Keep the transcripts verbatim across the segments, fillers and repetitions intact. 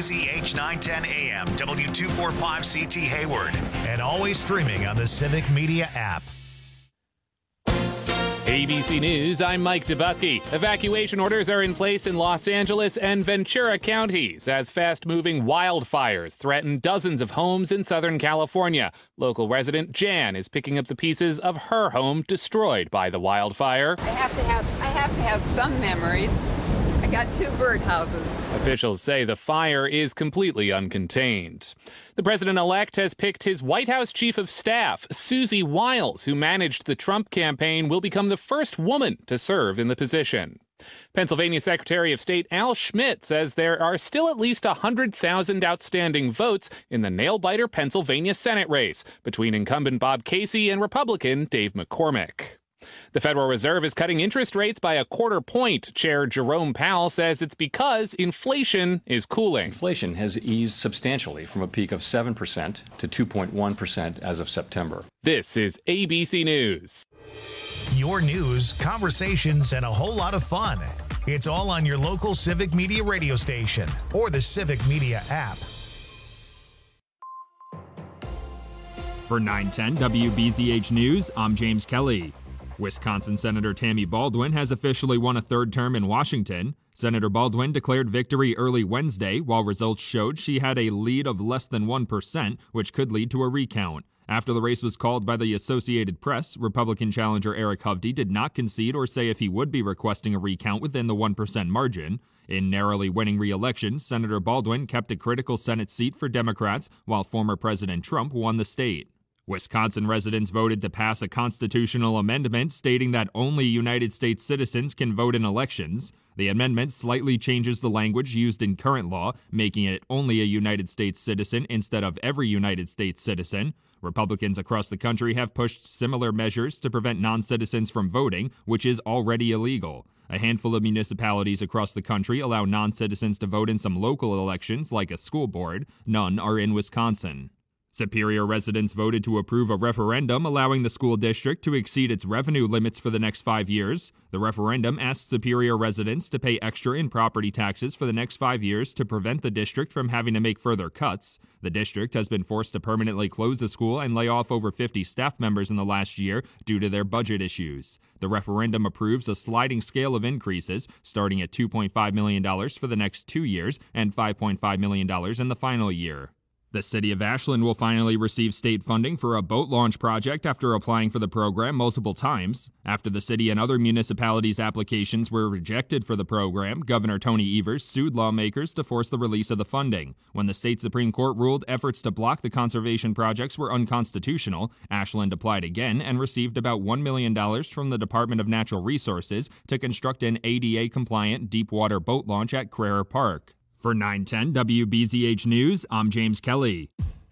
Z H nine ten A M, W two forty-five C T Hayward, and always streaming on the Civic Media app. A B C News, I'm Mike Dubusky. Evacuation orders are in place in Los Angeles and Ventura counties as fast-moving wildfires threaten dozens of homes in Southern California. Local resident Jan is picking up the pieces of her home destroyed by the wildfire. I have to have, I have to have some memories. I got two birdhouses. Officials say the fire is completely uncontained. The president-elect has picked his White House chief of staff. Susie Wiles, who managed the Trump campaign, will become the first woman to serve in the position. Pennsylvania Secretary of State Al Schmidt says there are still at least one hundred thousand outstanding votes in the nail-biter Pennsylvania Senate race between incumbent Bob Casey and Republican Dave McCormick. The Federal Reserve is cutting interest rates by a quarter point. Chair Jerome Powell says it's because inflation is cooling. Inflation has eased substantially from a peak of seven percent to two point one percent as of September. This is A B C News. Your news, conversations, and a whole lot of fun. It's all on your local Civic Media radio station or the Civic Media app. For nine ten W B Z H News, I'm James Kelly. Wisconsin Senator Tammy Baldwin has officially won a third term in Washington. Senator Baldwin declared victory early Wednesday, while results showed she had a lead of less than one percent, which could lead to a recount. After the race was called by the Associated Press, Republican challenger Eric Hovde did not concede or say if he would be requesting a recount within the one percent margin. In narrowly winning re-election, Senator Baldwin kept a critical Senate seat for Democrats, while former President Trump won the state. Wisconsin residents voted to pass a constitutional amendment stating that only United States citizens can vote in elections. The amendment slightly changes the language used in current law, making it only a United States citizen instead of every United States citizen. Republicans across the country have pushed similar measures to prevent non-citizens from voting, which is already illegal. A handful of municipalities across the country allow non-citizens to vote in some local elections, like a school board. None are in Wisconsin. Superior residents voted to approve a referendum allowing the school district to exceed its revenue limits for the next five years. The referendum asked Superior residents to pay extra in property taxes for the next five years to prevent the district from having to make further cuts. The district has been forced to permanently close the school and lay off over fifty staff members in the last year due to their budget issues. The referendum approves a sliding scale of increases, starting at two point five million dollars for the next two years and five point five million dollars in the final year. The city of Ashland will finally receive state funding for a boat launch project after applying for the program multiple times. After the city and other municipalities' applications were rejected for the program, Governor Tony Evers sued lawmakers to force the release of the funding. When the state Supreme Court ruled efforts to block the conservation projects were unconstitutional, Ashland applied again and received about one million dollars from the Department of Natural Resources to construct an A D A-compliant deep-water boat launch at Crerar Park. For nine ten W B Z H News, I'm James Kelly.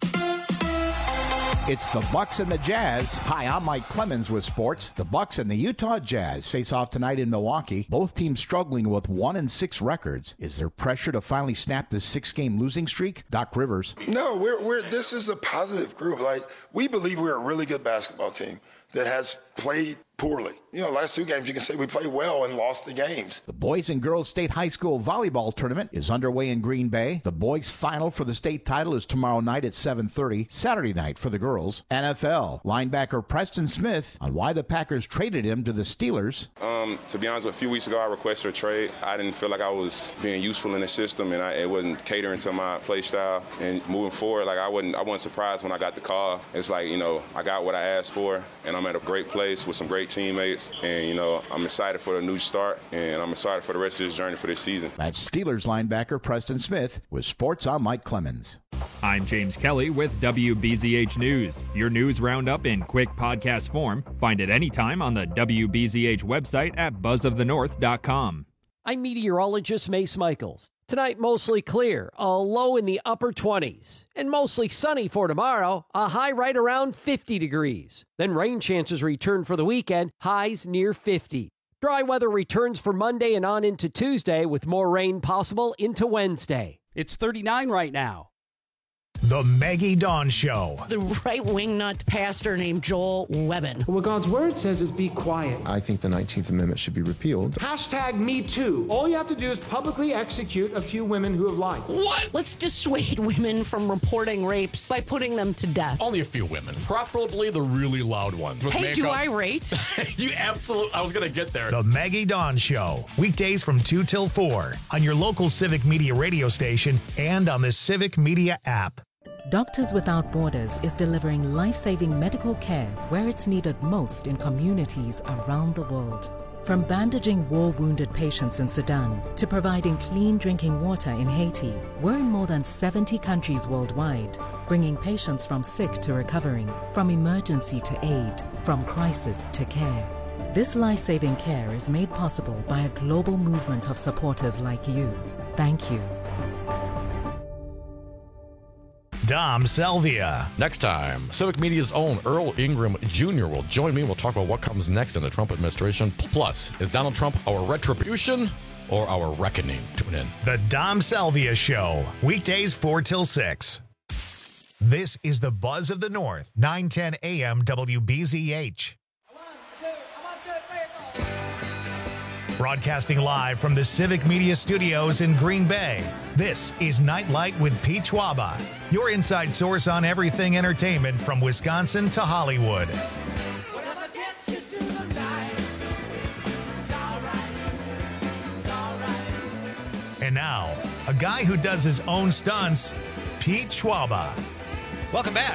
It's the Bucks and the Jazz. Hi, I'm Mike Clemens with sports. The Bucks and the Utah Jazz face off tonight in Milwaukee. Both teams struggling with one and six records. Is there pressure to finally snap this six-game losing streak? Doc Rivers. No, we're we're. This is a positive group. Like, we believe we're a really good basketball team that has played poorly. You know, last two games you can say we played well and lost the games. The Boys and Girls State High School Volleyball Tournament is underway in Green Bay. The boys' final for the state title is tomorrow night at seven thirty, Saturday night for the girls. N F L linebacker Preston Smith on why the Packers traded him to the Steelers. Um, to be honest, a few weeks ago I requested a trade. I didn't feel like I was being useful in the system, and I, it wasn't catering to my play style. And moving forward, like I wasn't, I wasn't surprised when I got the call. It's like, you know, I got what I asked for, and I'm at a great place with some great teammates. And, you know, I'm excited for the new start, and I'm excited for the rest of this journey for this season. That's Steelers linebacker Preston Smith. With sports, I'm Mike Clemens. I'm James Kelly with W B Z H News. Your news roundup in quick podcast form. Find it anytime on the W B Z H website at buzz of the north dot com. I'm meteorologist Mace Michaels. Tonight, mostly clear, a low in the upper twenties. And mostly sunny for tomorrow, a high right around fifty degrees. Then rain chances return for the weekend, highs near fifty. Dry weather returns for Monday and on into Tuesday with more rain possible into Wednesday. It's thirty-nine right now. The Maggie Dawn Show. The right-wing nut pastor named Joel Webbin. What God's word says is be quiet. I think the nineteenth Amendment should be repealed. Hashtag me too. All you have to do is publicly execute a few women who have lied. What? Let's dissuade women from reporting rapes by putting them to death. Only a few women, preferably the really loud ones. Hey, makeup. do I rate? You absolutely, I was going to get there. The Maggie Dawn Show. Weekdays from two till four on your local Civic Media radio station and on the Civic Media app. Doctors Without Borders is delivering life-saving medical care where it's needed most in communities around the world. From bandaging war-wounded patients in Sudan to providing clean drinking water in Haiti, we're in more than seventy countries worldwide, bringing patients from sick to recovering, from emergency to aid, from crisis to care. This life-saving care is made possible by a global movement of supporters like you. Thank you. Dom Salvia. Next time, Civic Media's own Earl Ingram Junior will join me. We'll talk about what comes next in the Trump administration. Plus, is Donald Trump our retribution or our reckoning? Tune in. The Dom Salvia Show. Weekdays four till six. This is the Buzz of the North, nine ten a m W B Z H. Broadcasting live from the Civic Media Studios in Green Bay, this is Nightlight with Pete Schwaba, your inside source on everything entertainment from Wisconsin to Hollywood. And now, a guy who does his own stunts, Pete Schwaba. Welcome back.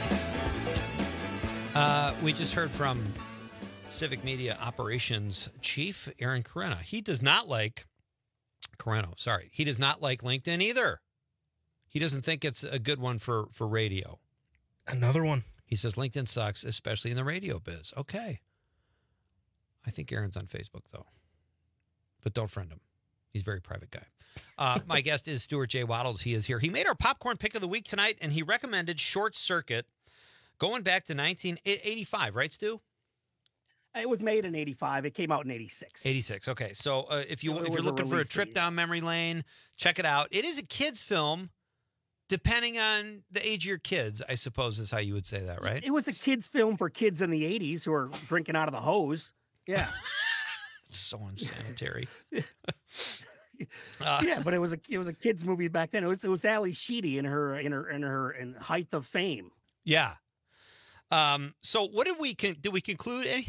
Uh, we just heard from Civic Media Operations Chief Aaron Carreno. He does not like Carreno. Sorry, he does not like LinkedIn either. He doesn't think it's a good one for for radio. Another one. He says LinkedIn sucks, especially in the radio biz. Okay. I think Aaron's on Facebook though, but don't friend him. He's a very private guy. Uh, my guest is Stuart J. Waddles. He is here. He made our popcorn pick of the week tonight, and he recommended Short Circuit going back to nineteen eighty-five, right, Stu? It was made in eighty-five. It came out in eighty-six. eighty-six. Okay. So uh, if, you, So it if was you're a looking for a release trip date. down memory lane, check it out. It is a kid's film, depending on the age of your kids, I suppose is how you would say that, right? It was a kid's film for kids in the eighties who were drinking out of the hose. Yeah. So unsanitary. Uh, yeah, but it was a it was a kids movie back then. It was it was Ali Sheedy in her in her in her in height of fame. Yeah. Um. So what did we con- did we conclude? Any?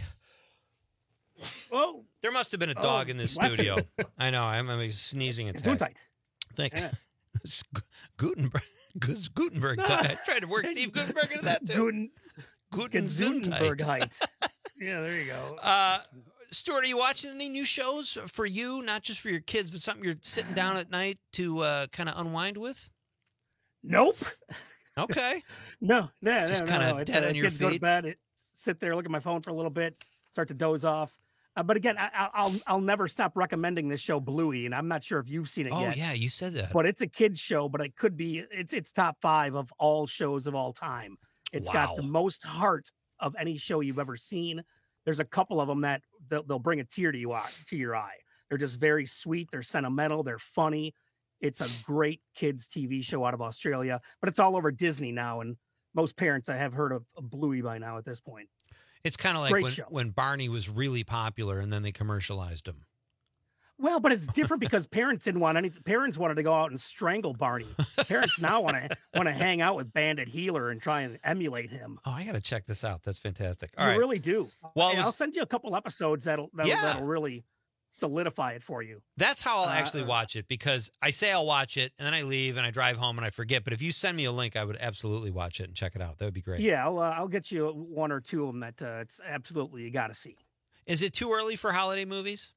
Oh, there must have been a dog oh, in this bless studio. it. I know. I'm, I'm sneezing attack. Gesundheit. Thank you. Yes. It's Gu- Gutenberg. Gus- Gutenberg. I tried to work Steve Gutenberg into that too. Guten, Guten Gesundheit. height. Yeah, there you go. Uh, Stuart, are you watching any new shows for you, not just for your kids, but something you're sitting down at night to uh, kind of unwind with? Nope. Okay. No, no, Just no, kinda no. It's, dead uh, on your kids go to feet? bed, it, sit there, look at my phone for a little bit, start to doze off. Uh, but again, I, I- I'll I'll never stop recommending this show, Bluey, and I'm not sure if you've seen it Oh, yet. yeah, you said that. But it's a kids show, but it could be it's it's top five of all shows of all time. It's got the Wow. most heart of any show you've ever seen. There's a couple of them that they'll, they'll bring a tear to you eye, to your eye. They're just very sweet. They're sentimental. They're funny. It's a great kids T V show out of Australia, but it's all over Disney now, and most parents I have heard of, of Bluey by now at this point. It's kind of like Great when, show. when Barney was really popular and then they commercialized him. Well, but it's different because parents didn't want any. Parents wanted to go out and strangle Barney. Parents now want to want to hang out with Bandit Healer and try and emulate him. Oh, I got to check this out. That's fantastic. All you right. really do. Well, Hey, it was- I'll send you a couple episodes that'll that'll, Yeah. that'll really solidify it for you. That's how I'll Uh, actually watch it, because I say I'll watch it and then I leave and I drive home and I forget. But if you send me a link, I would absolutely watch it and check it out. That would be great. Yeah, I'll uh, I'll get you one or two of them that uh, it's absolutely you got to see. Is it too early for holiday movies?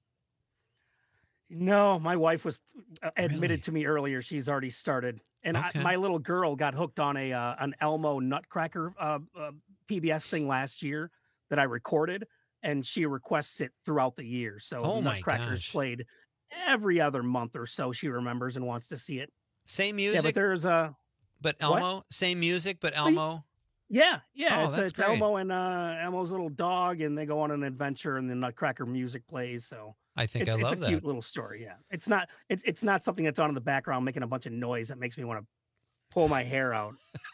No, my wife was uh, admitted Really? to me earlier. She's already started, and Okay. I, my little girl got hooked on a uh, an Elmo Nutcracker uh, uh, P B S thing last year that I recorded, and she requests it throughout the year. So Oh my Nutcracker's gosh. played every other month or so. She remembers and wants to see it. Same Yeah, music, but there's a but what? Elmo? Same music, but Well, you- Elmo? yeah, yeah. Oh, it's that's it's great. Elmo and uh, Elmo's little dog, and they go on an adventure, and the Nutcracker music plays. So I think it's, I it's love a that. cute little story. Yeah, it's not it's it's not something that's on in the background making a bunch of noise that makes me want to pull my hair out.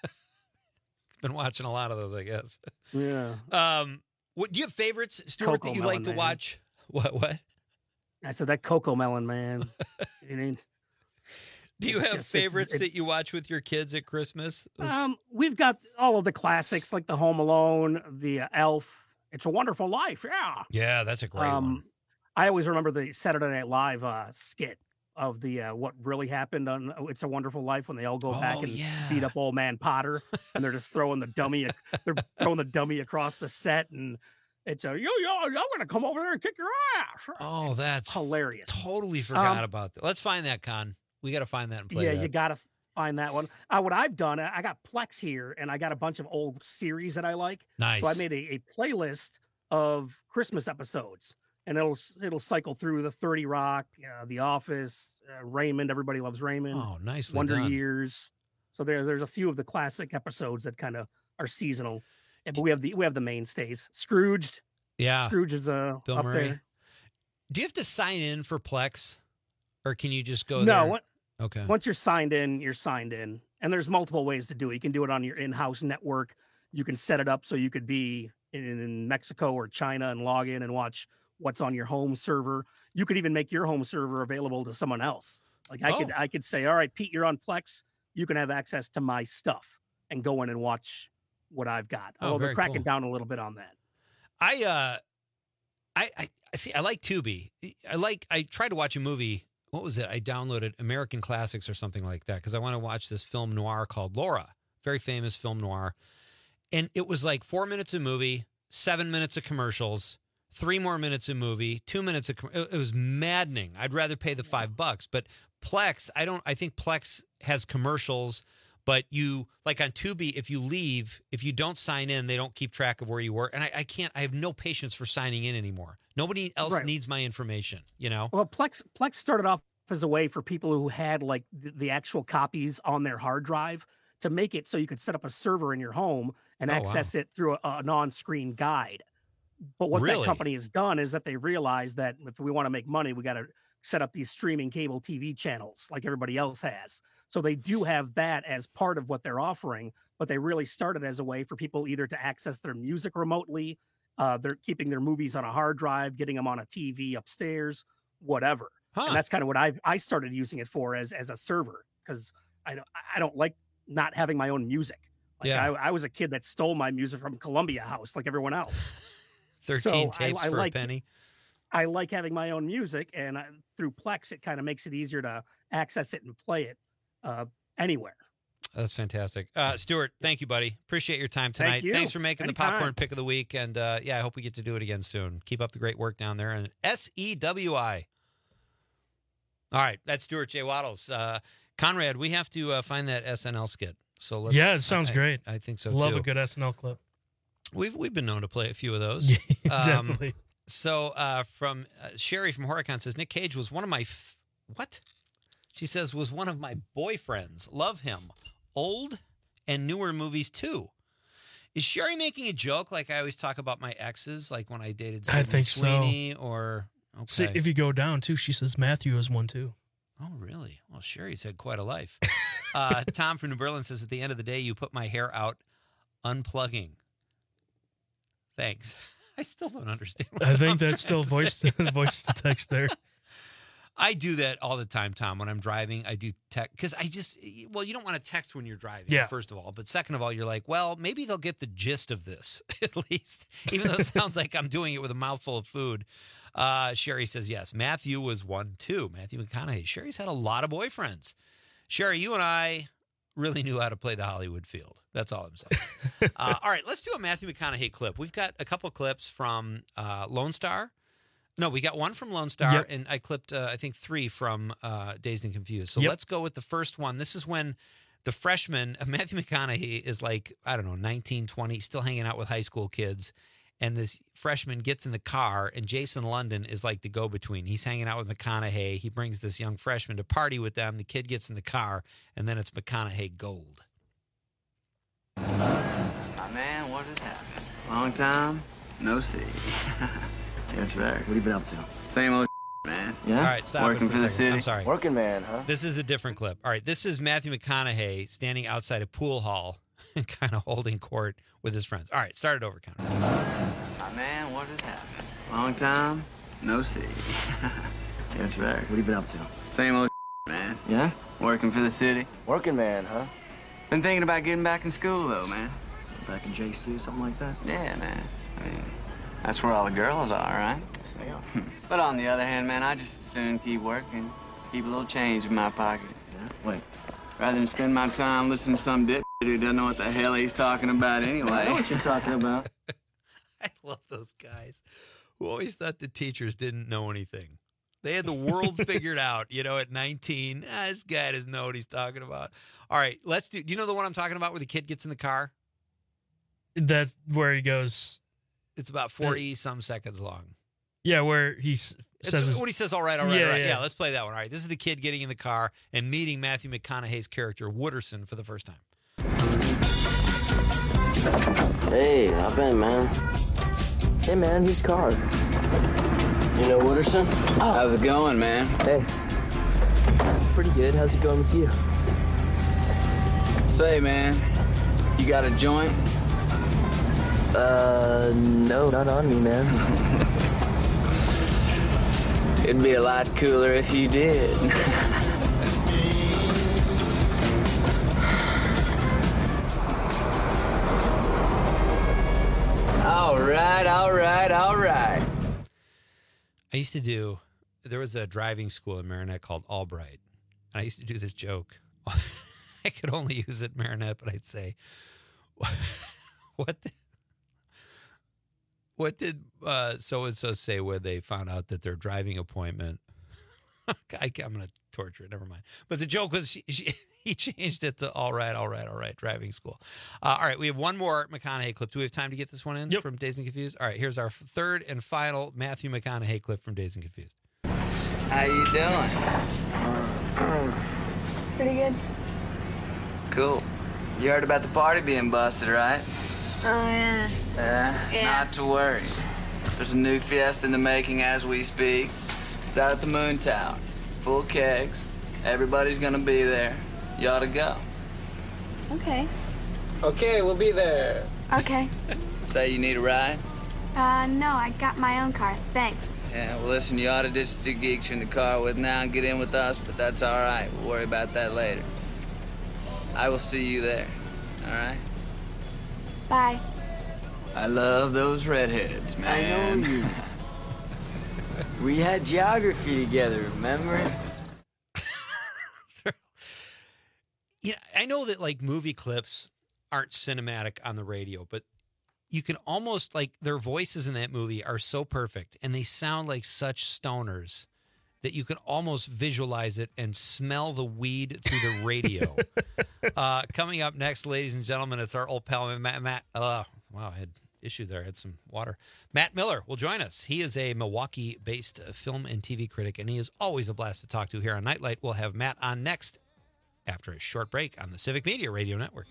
Been watching a lot of those, I guess. Yeah. Um, what do you have favorites, Stuart, Coco that you Melon, like to man. watch? What? What? I said that Coco Melon, man. It ain't- Do you it's have just- it's- favorites it- that you watch with your kids at Christmas? Those- Um, we've got all of the classics like the Home Alone, the uh, Elf, It's a Wonderful Life. Yeah. yeah, that's a great um, one. I always remember the Saturday Night Live uh, skit of the uh, what really happened on It's a Wonderful Life when they all go back Oh, and yeah. beat up old man Potter, and they're just throwing the dummy, they're throwing the dummy across the set, and it's a yo yo, I'm gonna come over there and kick your ass. Oh, that's hilarious. Totally forgot Um, about that. Let's find that, Con. We got to find that and play yeah, that. you gotta find that one. Uh, what I've done, I I got Plex here, and I got a bunch of old series that I like. Nice. So I made a, a playlist of Christmas episodes, and it'll it'll cycle through the thirty Rock, uh, The Office, uh, Raymond. Everybody loves Raymond. Oh, nicely Wonder done. Years. So there, there's a few of the classic episodes that kind of are seasonal. Yeah, but we have the we have the mainstays. Scrooged. Yeah. Scrooge is uh, Bill up Murray. there. Do you have to sign in for Plex, or can you just go No, there? what, Okay. once you're signed in, you're signed in. And there's multiple ways to do it. You can do it on your in-house network. You can set it up so you could be in, in Mexico or China and log in and watch what's on your home server. You could even make your home server available to someone else. Like I could Oh. I could say, all right, Pete, you're on Plex. You can have access to my stuff and go in and watch what I've got. Oh, Although they're very cracking cool. down a little bit on that. I uh, I I I see. I like Tubi. I like. I tried to watch a movie. What was it? I downloaded American Classics or something like that because I want to watch this film noir called Laura, very famous film noir, and it was like four minutes of movie, seven minutes of commercials, three more minutes of movie, two minutes of. com- It it was maddening. I'd rather pay the five bucks, but Plex. I don't. I think Plex has commercials. But you, like on Tubi, if you leave, if you don't sign in, they don't keep track of where you were. And I, I can't, I have no patience for signing in anymore. Nobody else Right. needs my information, you know? Well, Plex Plex started off as a way for people who had like the, the actual copies on their hard drive to make it so you could set up a server in your home and Oh, wow. access it through a, a non-screen guide. But what Really? that company has done is that they realized that if we want to make money, we got to set up these streaming cable T V channels like everybody else has. So they do have that as part of what they're offering, but they really started as a way for people either to access their music remotely, uh, they're keeping their movies on a hard drive, getting them on a T V upstairs, whatever. Huh. And that's kind of what I've I started using it for as as a server because I don't I don't like not having my own music. Like Yeah. I, I was a kid that stole my music from Columbia House like everyone else. thirteen So I- tapes I for like- a penny. I like having my own music, and I, through Plex, it kind of makes it easier to access it and play it uh, anywhere. That's fantastic. Uh, Stuart, thank you, buddy. Appreciate your time tonight. Thank you. Thanks for making the Anytime. popcorn pick of the week. And uh, yeah, I hope we get to do it again soon. Keep up the great work down there. And S E W I. All right. That's Stuart J. Waddles. Uh, Conrad, we have to uh, find that S N L skit. So let's, Yeah, it sounds I- great. I, think so Love too. a good S N L clip. We've we've been known to play a few of those. Um, Definitely. So uh, from uh, Sherry from Horicon says Nick Cage was one of my f- what? She says was one of my boyfriends. Love him. Old and newer movies too. Is Sherry making a joke like I always talk about my exes, like when I dated I Sydney think so. Sweeney or okay? See, if you go down too, she says Matthew is one too. Oh, really? Well, Sherry's had quite a life. uh, Tom from New Berlin says, at the end of the day, you put my hair out unplugging. Thanks. I still don't understand what I think Tom's that's trying still to voice say. voice to text there. I do that all the time, Tom. When I'm driving, I do text because I just, well, you don't want to text when you're driving, Yeah. first of all. But second of all, you're like, well, maybe they'll get the gist of this at least, even though it sounds like I'm doing it with a mouthful of food. Uh, Sherry says, yes, Matthew was one too. Matthew McConaughey. Sherry's had a lot of boyfriends. Sherry, you and I really knew how to play the Hollywood field. That's all I'm saying. uh, all right, let's do a Matthew McConaughey clip. We've got a couple clips from uh, Lone Star. No, we got one from Lone Star, Yep. and I clipped, uh, I think, three from uh, Dazed and Confused. So Yep. let's go with the first one. This is when the freshman, uh, Matthew McConaughey, is like, I don't know, nineteen, twenty, still hanging out with high school kids. And this freshman gets in the car, and Jason London is like the go-between. He's hanging out with McConaughey. He brings this young freshman to party with them. The kid gets in the car, and then it's McConaughey gold. My man, what has happened? Long time, no see. Yes, sir. What have you been up to? Same old man. Yeah? All right, stop Working it for, for a the second. city. I'm sorry. Working man, huh? This is a different clip. All right, this is Matthew McConaughey standing outside a pool hall and kind of holding court with his friends. All right, start it over, Connor. My man, what has happened? Long time, no see. Yes, sir. What have you been up to? Same old man. Yeah? Working for the city. Working man, huh? Been thinking about getting back in school, though, man. Back in J C, something like that? Yeah, man. I mean, that's where all the girls are, right? Yes, they are. But on the other hand, man, I just as soon keep working. Keep a little change in my pocket. Yeah? Wait. Rather than spend my time listening to some dip who doesn't know what the hell he's talking about anyway. I know what you're talking about. I love those guys who always thought the teachers didn't know anything. They had the world figured out, you know, at nineteen. Ah, this guy doesn't know what he's talking about. All right, let's do. Do you know the one I'm talking about where the kid gets in the car? That's where he goes. It's about forty some seconds long. Yeah, where he s- says It's his- what he says. All right, all right, Yeah, all right. yeah. Yeah, let's play that one. All right, this is the kid getting in the car and meeting Matthew McConaughey's character Wooderson for the first time. Hey, how been, man? Hey, man, who's car? You know Wooderson? Oh. How's it going, man? Hey. Pretty good. How's it going with you? Say, man, you got a joint? Uh, no, not on me, man. It'd be a lot cooler if you did. All right, all right, all right. I used to do, there was a driving school in Marinette called Albright. And I used to do this joke. I could only use it in Marinette, but I'd say, what did, what did uh, so-and-so say when they found out that their driving appointment, I, I'm going to torture it, never mind. But the joke was she, she, he changed it to all right, all right, all right, driving school. Uh, all right, we have one more McConaughey clip. Do we have time to get this one in Yep. from Dazed and Confused? All right, here's our third and final Matthew McConaughey clip from Dazed and Confused. How you doing? Pretty good. Cool. You heard about the party being busted, right? Oh, yeah. Uh, Yeah. Not to worry. There's a new fiesta in the making as we speak. It's out at the Moon Tower. Full kegs. Everybody's gonna be there. You ought to go. Okay. Okay, we'll be there. Okay. Say you need a ride? Uh, no, I got my own car. Thanks. Yeah, well, listen, you ought to ditch the two geeks you're in the car with now and get in with us, but that's all right. We'll worry about that later. I will see you there. All right? Bye. I love those redheads, man. I know you. We had geography together, remember? Yeah, I know that like movie clips aren't cinematic on the radio, but you can almost like their voices in that movie are so perfect and they sound like such stoners that you can almost visualize it and smell the weed through the radio. uh, coming up next, ladies and gentlemen, it's our old pal, Matt. Matt uh, wow, I had issue there. I had some water. Matt Miller will join us. He is a Milwaukee-based film and T V critic, and he is always a blast to talk to here on Nightlight. We'll have Matt on next after a short break on the Civic Media Radio Network.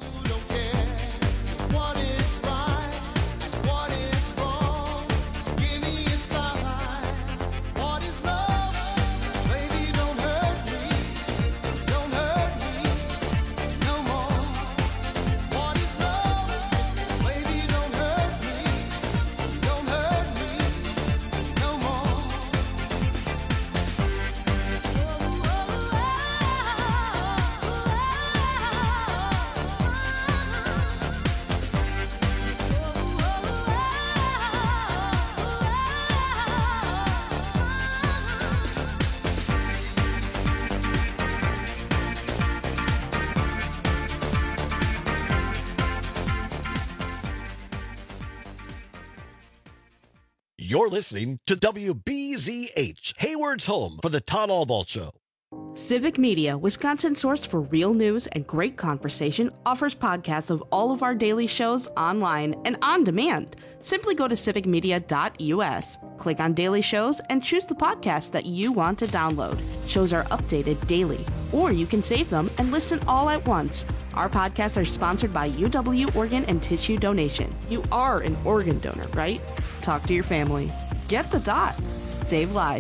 You're listening to W B Z H, Hayward's home for the Todd Albaugh Show. Civic Media, Wisconsin's source for real news and great conversation, offers podcasts of all of our daily shows online and on demand. Simply go to civic media dot u s, click on daily shows, and choose the podcast that you want to download. Shows are updated daily, or you can save them and listen all at once. Our podcasts are sponsored by U W Organ and Tissue Donation. You are an organ donor, right? Talk to your family. Get the dot. Save lives.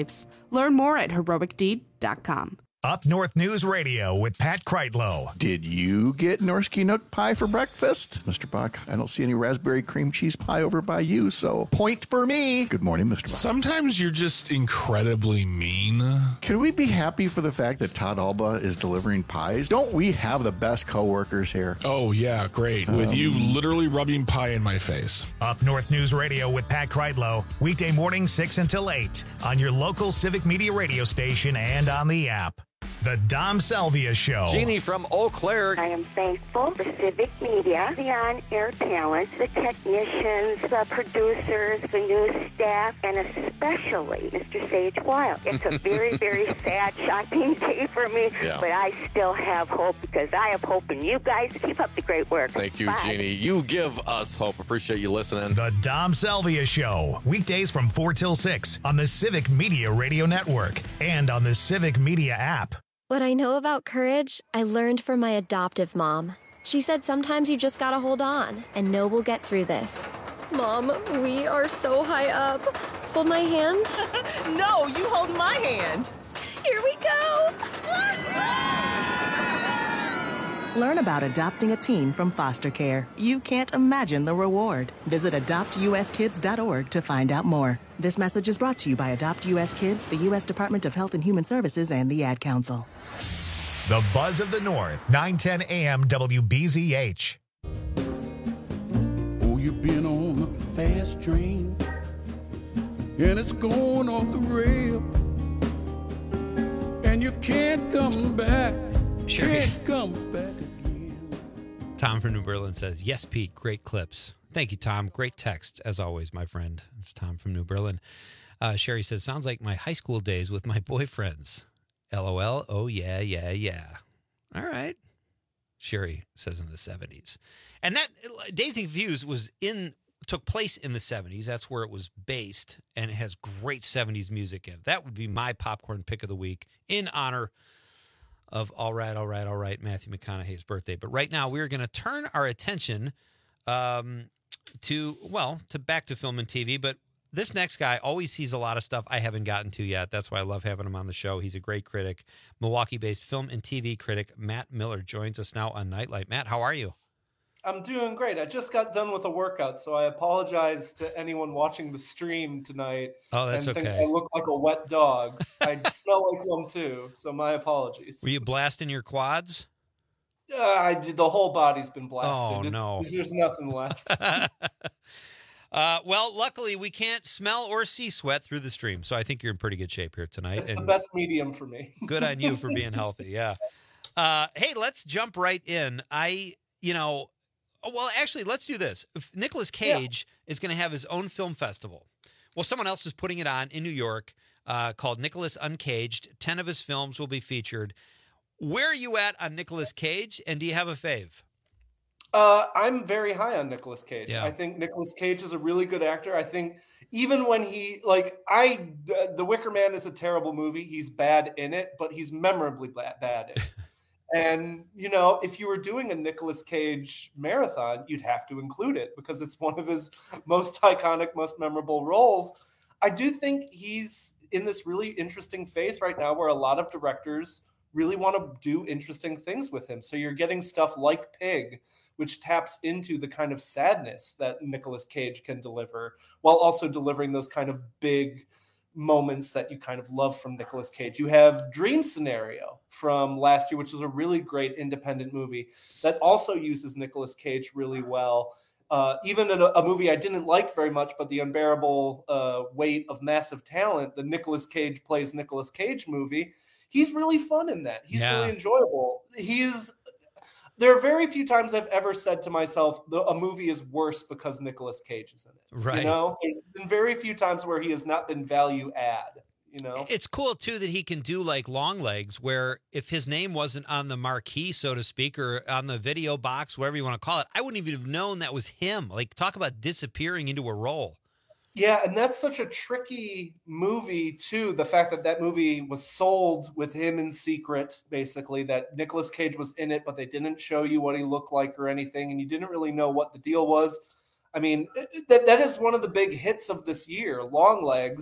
Learn more at heroic deed dot com. Up North News Radio with Pat Kreitlow. Did you get Norsky Nook pie for breakfast? Mister Buck, I don't see any raspberry cream cheese pie over by you, so point for me. Good morning, Mister Buck. Sometimes you're just incredibly mean. Can we be happy for the fact that Todd Alba is delivering pies? Don't we have the best coworkers here? Oh, yeah, great. Um, with you literally rubbing pie in my face. Up North News Radio with Pat Kreitlow. Weekday morning, six until eight on your local Civic Media radio station and on the app. The Dom Salvia Show. Jeannie from Eau Claire. I am thankful for Civic Media, the on-air talent, the technicians, the producers, the news staff, and especially Mister Sage Wild. It's a very, very sad, shocking day for me, yeah. but I still have hope because I have hope in you guys. Keep up the great work. Thank you, Bye. Jeannie. You give us hope. Appreciate you listening. The Dom Salvia Show. Weekdays from four till six on the Civic Media Radio Network and on the Civic Media app. What I know about courage, I learned from my adoptive mom. She said sometimes you just gotta hold on and know we'll get through this. Mom, we are so high up. Hold my hand. No, you hold my hand. Here we go. Learn about adopting a teen from foster care. You can't imagine the reward. Visit adopt u s kids dot org to find out more. This message is brought to you by Adopt U S Kids, the U S Department of Health and Human Services, and the Ad Council. The Buzz of the North, nine ten a m W B Z H. Oh, you've been on a fast train, and it's going off the rail, and you can't come back. Sure. Can't come back again. Tom from New Berlin says, yes, Pete, great clips. Thank you, Tom. Great text, as always, my friend. It's Tom from New Berlin. Uh, Sherry says, sounds like my high school days with my boyfriends. LOL. Oh, yeah, yeah, yeah. All right. Sherry says in the seventies. And that Dazed and Confused was in, took place in the seventies. That's where it was based, and it has great seventies music in it. That would be my popcorn pick of the week in honor of All Right, All Right, All Right, Matthew McConaughey's birthday. But right now, we're going to turn our attention um, to, well, to back to film and T V. But this next guy always sees a lot of stuff I haven't gotten to yet. That's why I love having him on the show. He's a great critic. Milwaukee-based film and T V critic Matt Miller joins us now on Nightlight. Matt, how are you? I'm doing great. I just got done with a workout, so I apologize to anyone watching the stream tonight. Oh, that's and thinks okay. I look like a wet dog. I smell like one too, so my apapologies. Were you blasting your quads? Uh, I, the whole body's been blasted. Oh, it's, no. There's nothing left. uh, well, luckily, we can't smell or see sweat through the stream, so I think you're in pretty good shape here tonight. It's and the best medium for me. Good on you for being healthy, yeah. Uh, hey, let's jump right in. I, you know... Oh, well, actually, let's do this. If Nicolas Cage yeah. is going to have his own film festival. Well, someone else is putting it on in New York uh, called Nicolas Uncaged. Ten of his films will be featured. Where are you at on Nicolas Cage, and do you have a fave? Uh, I'm very high on Nicolas Cage. Yeah. I think Nicolas Cage is a really good actor. I think even when he, like, I, The Wicker Man is a terrible movie. He's bad in it, but he's memorably bad, bad in it. And, you know, if you were doing a Nicolas Cage marathon, you'd have to include it because it's one of his most iconic, most memorable roles. I do think he's in this really interesting phase right now where a lot of directors really want to do interesting things with him. So you're getting stuff like Pig, which taps into the kind of sadness that Nicolas Cage can deliver while also delivering those kind of big moments that you kind of love from Nicolas Cage. You have Dream Scenario from last year, which was a really great independent movie that also uses Nicolas Cage really well. Uh, even in a, a movie I didn't like very much, but The Unbearable uh, Weight of Massive Talent, the Nicolas Cage plays Nicolas Cage movie, he's really fun in that. He's Yeah. really enjoyable. He's There are very few times I've ever said to myself, the, a movie is worse because Nicolas Cage is in it. Right. You know, there's been very few times where he has not been value add, you know? It's cool, too, that he can do, like, Long Legs, where if his name wasn't on the marquee, so to speak, or on the video box, whatever you want to call it, I wouldn't even have known that was him. Like, talk about disappearing into a role. Yeah, and that's such a tricky movie, too. The fact that that movie was sold with him in secret, basically, that Nicolas Cage was in it, but they didn't show you what he looked like or anything, and you didn't really know what the deal was. I mean, that that is one of the big hits of this year, Long Legs.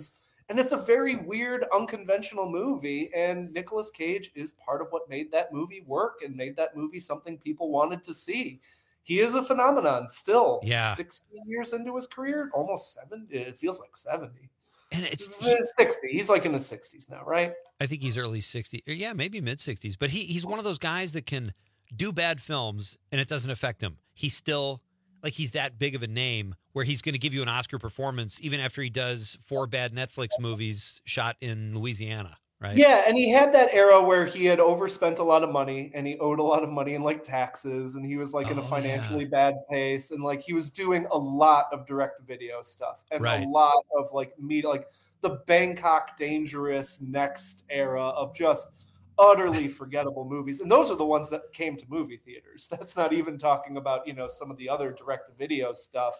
And it's a very weird, unconventional movie. And Nicolas Cage is part of what made that movie work and made that movie something people wanted to see. He is a phenomenon still. Yeah. sixteen years into his career, almost seventy. It feels like seventy. And it's sixty. He's like in his sixties now, right? I think he's early sixties. Or yeah, maybe mid sixties. But he he's one of those guys that can do bad films and it doesn't affect him. He's still like he's that big of a name where he's going to give you an Oscar performance even after he does four bad Netflix movies shot in Louisiana, right? Yeah, and he had that era where he had overspent a lot of money and he owed a lot of money in like taxes and he was like in a Oh, financially yeah. bad pace and like he was doing a lot of direct video stuff and Right. a lot of like media, like the Bangkok Dangerous Next era of just utterly forgettable movies. And those are the ones that came to movie theaters. That's not even talking about, you know, some of the other direct video stuff.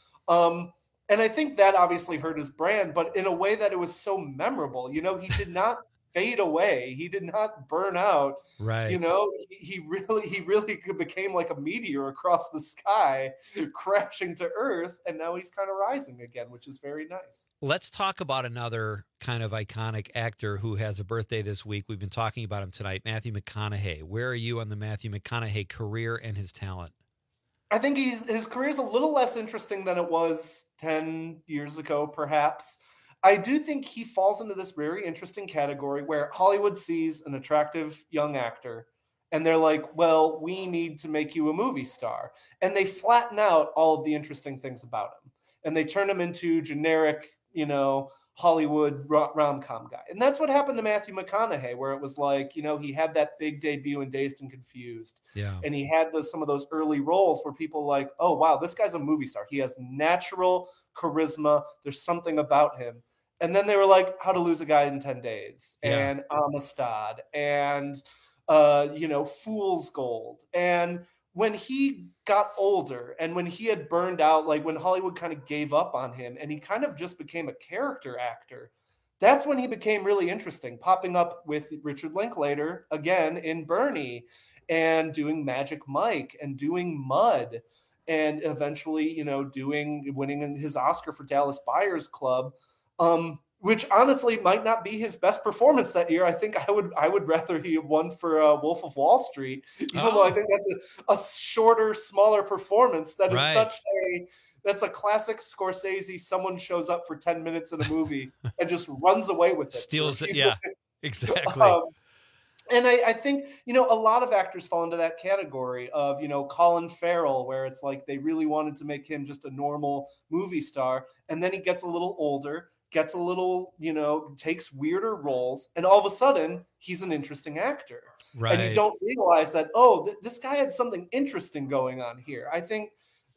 Um, and I think that obviously hurt his brand, but in a way that it was so memorable. You know, he did not fade away. He did not burn out. Right. You know, he, he really, he really became like a meteor across the sky, crashing to Earth, and now he's kind of rising again, which is very nice. Let's talk about another kind of iconic actor who has a birthday this week. We've been talking about him tonight, Matthew McConaughey. Where are you on the Matthew McConaughey career and his talent? I think he's his career is a little less interesting than it was ten years ago, perhaps. I do think he falls into this very interesting category where Hollywood sees an attractive young actor and they're like, well, we need to make you a movie star. And they flatten out all of the interesting things about him. And they turn him into generic, you know, Hollywood rom-com guy. And that's what happened to Matthew McConaughey, where it was like, you know, he had that big debut in Dazed and Confused. Yeah. And he had those, some of those early roles where people were like, oh, wow, this guy's a movie star. He has natural charisma. There's something about him. And then they were like, How to Lose a Guy in ten days Yeah. and Amistad and, uh, you know, Fool's Gold. And when he got older and when he had burned out, like when Hollywood kind of gave up on him and he kind of just became a character actor, that's when he became really interesting, popping up with Richard Linklater again in Bernie and doing Magic Mike and doing Mud and eventually, you know, doing winning his Oscar for Dallas Buyers Club. Um, which honestly might not be his best performance that year. I think I would I would rather he won for uh, Wolf of Wall Street, even Oh. though I think that's a, a shorter, smaller performance. That is Right. such a that's a classic Scorsese. Someone shows up for ten minutes in a movie and just runs away with it. Steals for a it. few Yeah, minutes. exactly. Um, and I, I think, you know, a lot of actors fall into that category of, you know, Colin Farrell, where it's like they really wanted to make him just a normal movie star. And then he gets a little older, gets a little, you know, takes weirder roles. And all of a sudden, he's an interesting actor. And you Right. don't realize that, oh, th- this guy had something interesting going on here. I think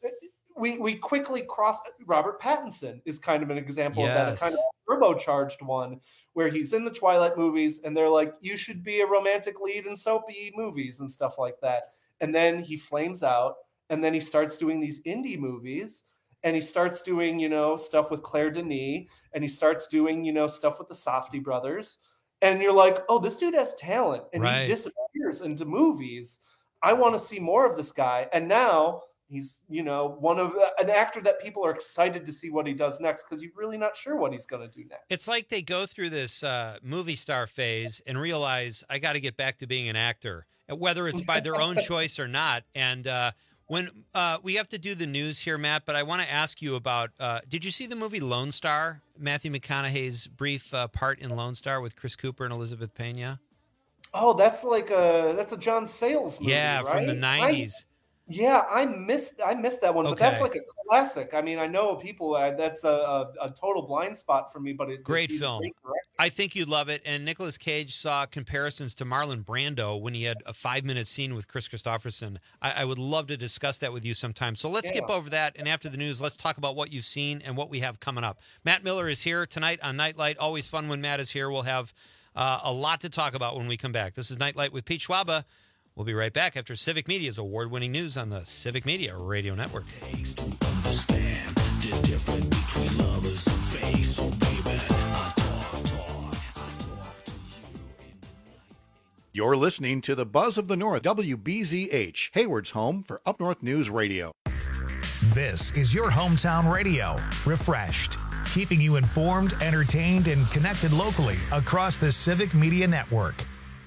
we we quickly cross. Robert Pattinson is kind of an example of that, a Yes. kind of turbocharged one where he's in the Twilight movies and they're like, you should be a romantic lead in soapy movies and stuff like that. And then he flames out and then he starts doing these indie movies and he starts doing, you know, stuff with Claire Denis and he starts doing, you know, stuff with the Safdie brothers. And you're like, oh, this dude has talent and Right. he disappears into movies. I want to see more of this guy. And now he's, you know, one of an actor that people are excited to see what he does next because you're really not sure what he's going to do next. It's like they go through this uh, movie star phase and realize I got to get back to being an actor, whether it's by their own choice or not. And uh, when uh, we have to do the news here, Matt, but I want to ask you about, uh, did you see the movie Lone Star, Matthew McConaughey's brief uh, part in Lone Star with Chris Cooper and Elizabeth Pena? Oh, that's like a that's a John Sayles movie, Yeah, right? from the nineties. I, yeah, I missed I missed that one, but that's Okay. like a classic. I mean, I know people uh, that's a, a, a total blind spot for me, but it, Great he's a film. great director. I think you'd love it. And Nicolas Cage saw comparisons to Marlon Brando when he had a five-minute scene with Chris Christopherson. I, I would love to discuss that with you sometime. So let's Yeah. skip over that. And after the news, let's talk about what you've seen and what we have coming up. Matt Miller is here tonight on Nightlight. Always fun when Matt is here. We'll have uh, a lot to talk about when we come back. This is Nightlight with Pete Schwaba. We'll be right back after Civic Media's award-winning news on the Civic Media Radio Network. You're listening to the Buzz of the North, W B Z H, Hayward's home for Up North News Radio. This is your hometown radio, refreshed, keeping you informed, entertained, and connected locally across the Civic Media Network.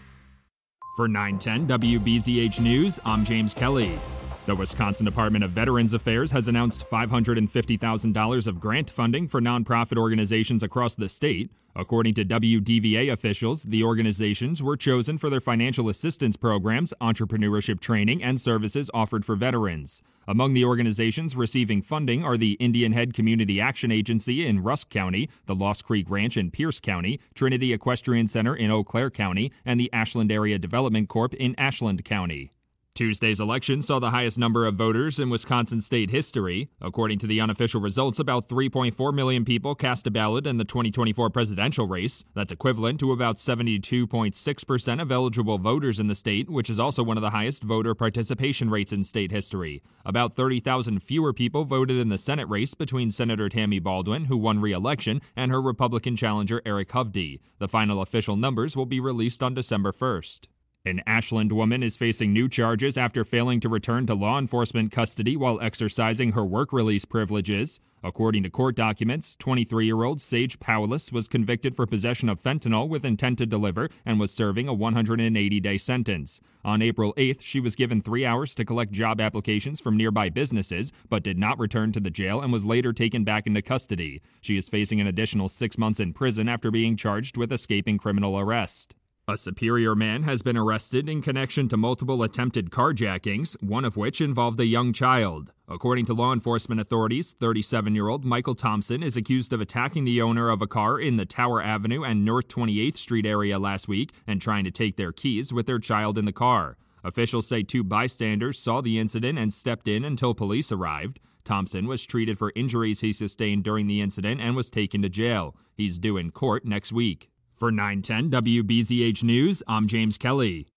For nine ten W B Z H News, I'm James Kelly. The Wisconsin Department of Veterans Affairs has announced five hundred fifty thousand dollars of grant funding for nonprofit organizations across the state. According to W D V A officials, the organizations were chosen for their financial assistance programs, entrepreneurship training, and services offered for veterans. Among the organizations receiving funding are the Indian Head Community Action Agency in Rusk County, the Lost Creek Ranch in Pierce County, Trinity Equestrian Center in Eau Claire County, and the Ashland Area Development Corp in Ashland County. Tuesday's election saw the highest number of voters in Wisconsin state history. According to the unofficial results, about three point four million people cast a ballot in the twenty twenty-four presidential race. That's equivalent to about seventy-two point six percent of eligible voters in the state, which is also one of the highest voter participation rates in state history. About thirty thousand fewer people voted in the Senate race between Senator Tammy Baldwin, who won re-election, and her Republican challenger Eric Hovde. The final official numbers will be released on December first. An Ashland woman is facing new charges after failing to return to law enforcement custody while exercising her work release privileges. According to court documents, twenty-three-year-old Sage Powless was convicted for possession of fentanyl with intent to deliver and was serving a one hundred eighty day sentence. On April eighth, she was given three hours to collect job applications from nearby businesses, but did not return to the jail and was later taken back into custody. She is facing an additional six months in prison after being charged with escaping criminal arrest. A Superior man has been arrested in connection to multiple attempted carjackings, one of which involved a young child. According to law enforcement authorities, thirty-seven-year-old Michael Thompson is accused of attacking the owner of a car in the Tower Avenue and North twenty-eighth Street area last week and trying to take their keys with their child in the car. Officials say two bystanders saw the incident and stepped in until police arrived. Thompson was treated for injuries he sustained during the incident and was taken to jail. He's due in court next week. For nine ten W B Z H News, I'm James Kelly.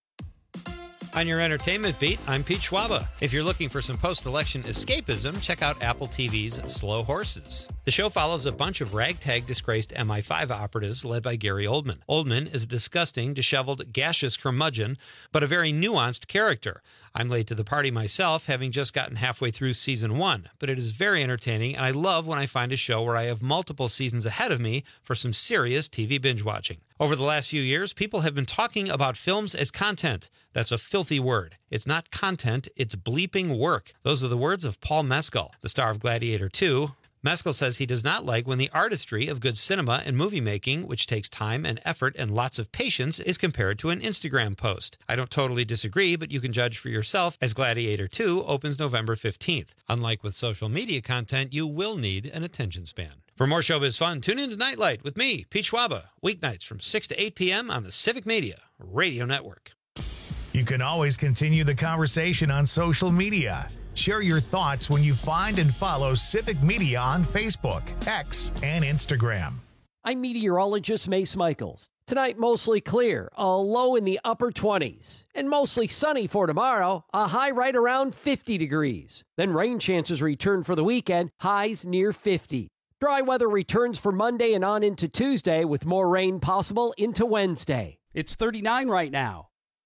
On your entertainment beat, I'm Pete Schwaba. If you're looking for some post-election escapism, check out Apple T V's Slow Horses. The show follows a bunch of ragtag disgraced M I five operatives led by Gary Oldman. Oldman is a disgusting, disheveled, gaseous curmudgeon, but a very nuanced character. I'm late to the party myself, having just gotten halfway through season one, but it is very entertaining, and I love when I find a show where I have multiple seasons ahead of me for some serious T V binge watching. Over the last few years, people have been talking about films as content. That's a filthy word. It's not content, it's bleeping work. Those are the words of Paul Mescal, the star of Gladiator two. Mescal says he does not like when the artistry of good cinema and movie making, which takes time and effort and lots of patience, is compared to an Instagram post. I don't totally disagree, but you can judge for yourself as Gladiator two opens November fifteenth. Unlike with social media content, you will need an attention span. For more showbiz fun, tune in to Nightlight with me, Pete Schwaba, weeknights from six to eight p.m. on the Civic Media Radio Network. You can always continue the conversation on social media. Share your thoughts when you find and follow Civic Media on Facebook, X, and Instagram. I'm meteorologist Mace Michaels. Tonight, mostly clear, a low in the upper twenties. And mostly sunny for tomorrow, a high right around fifty degrees. Then rain chances return for the weekend, highs near fifty. Dry weather returns for Monday and on into Tuesday with more rain possible into Wednesday. It's thirty-nine right now.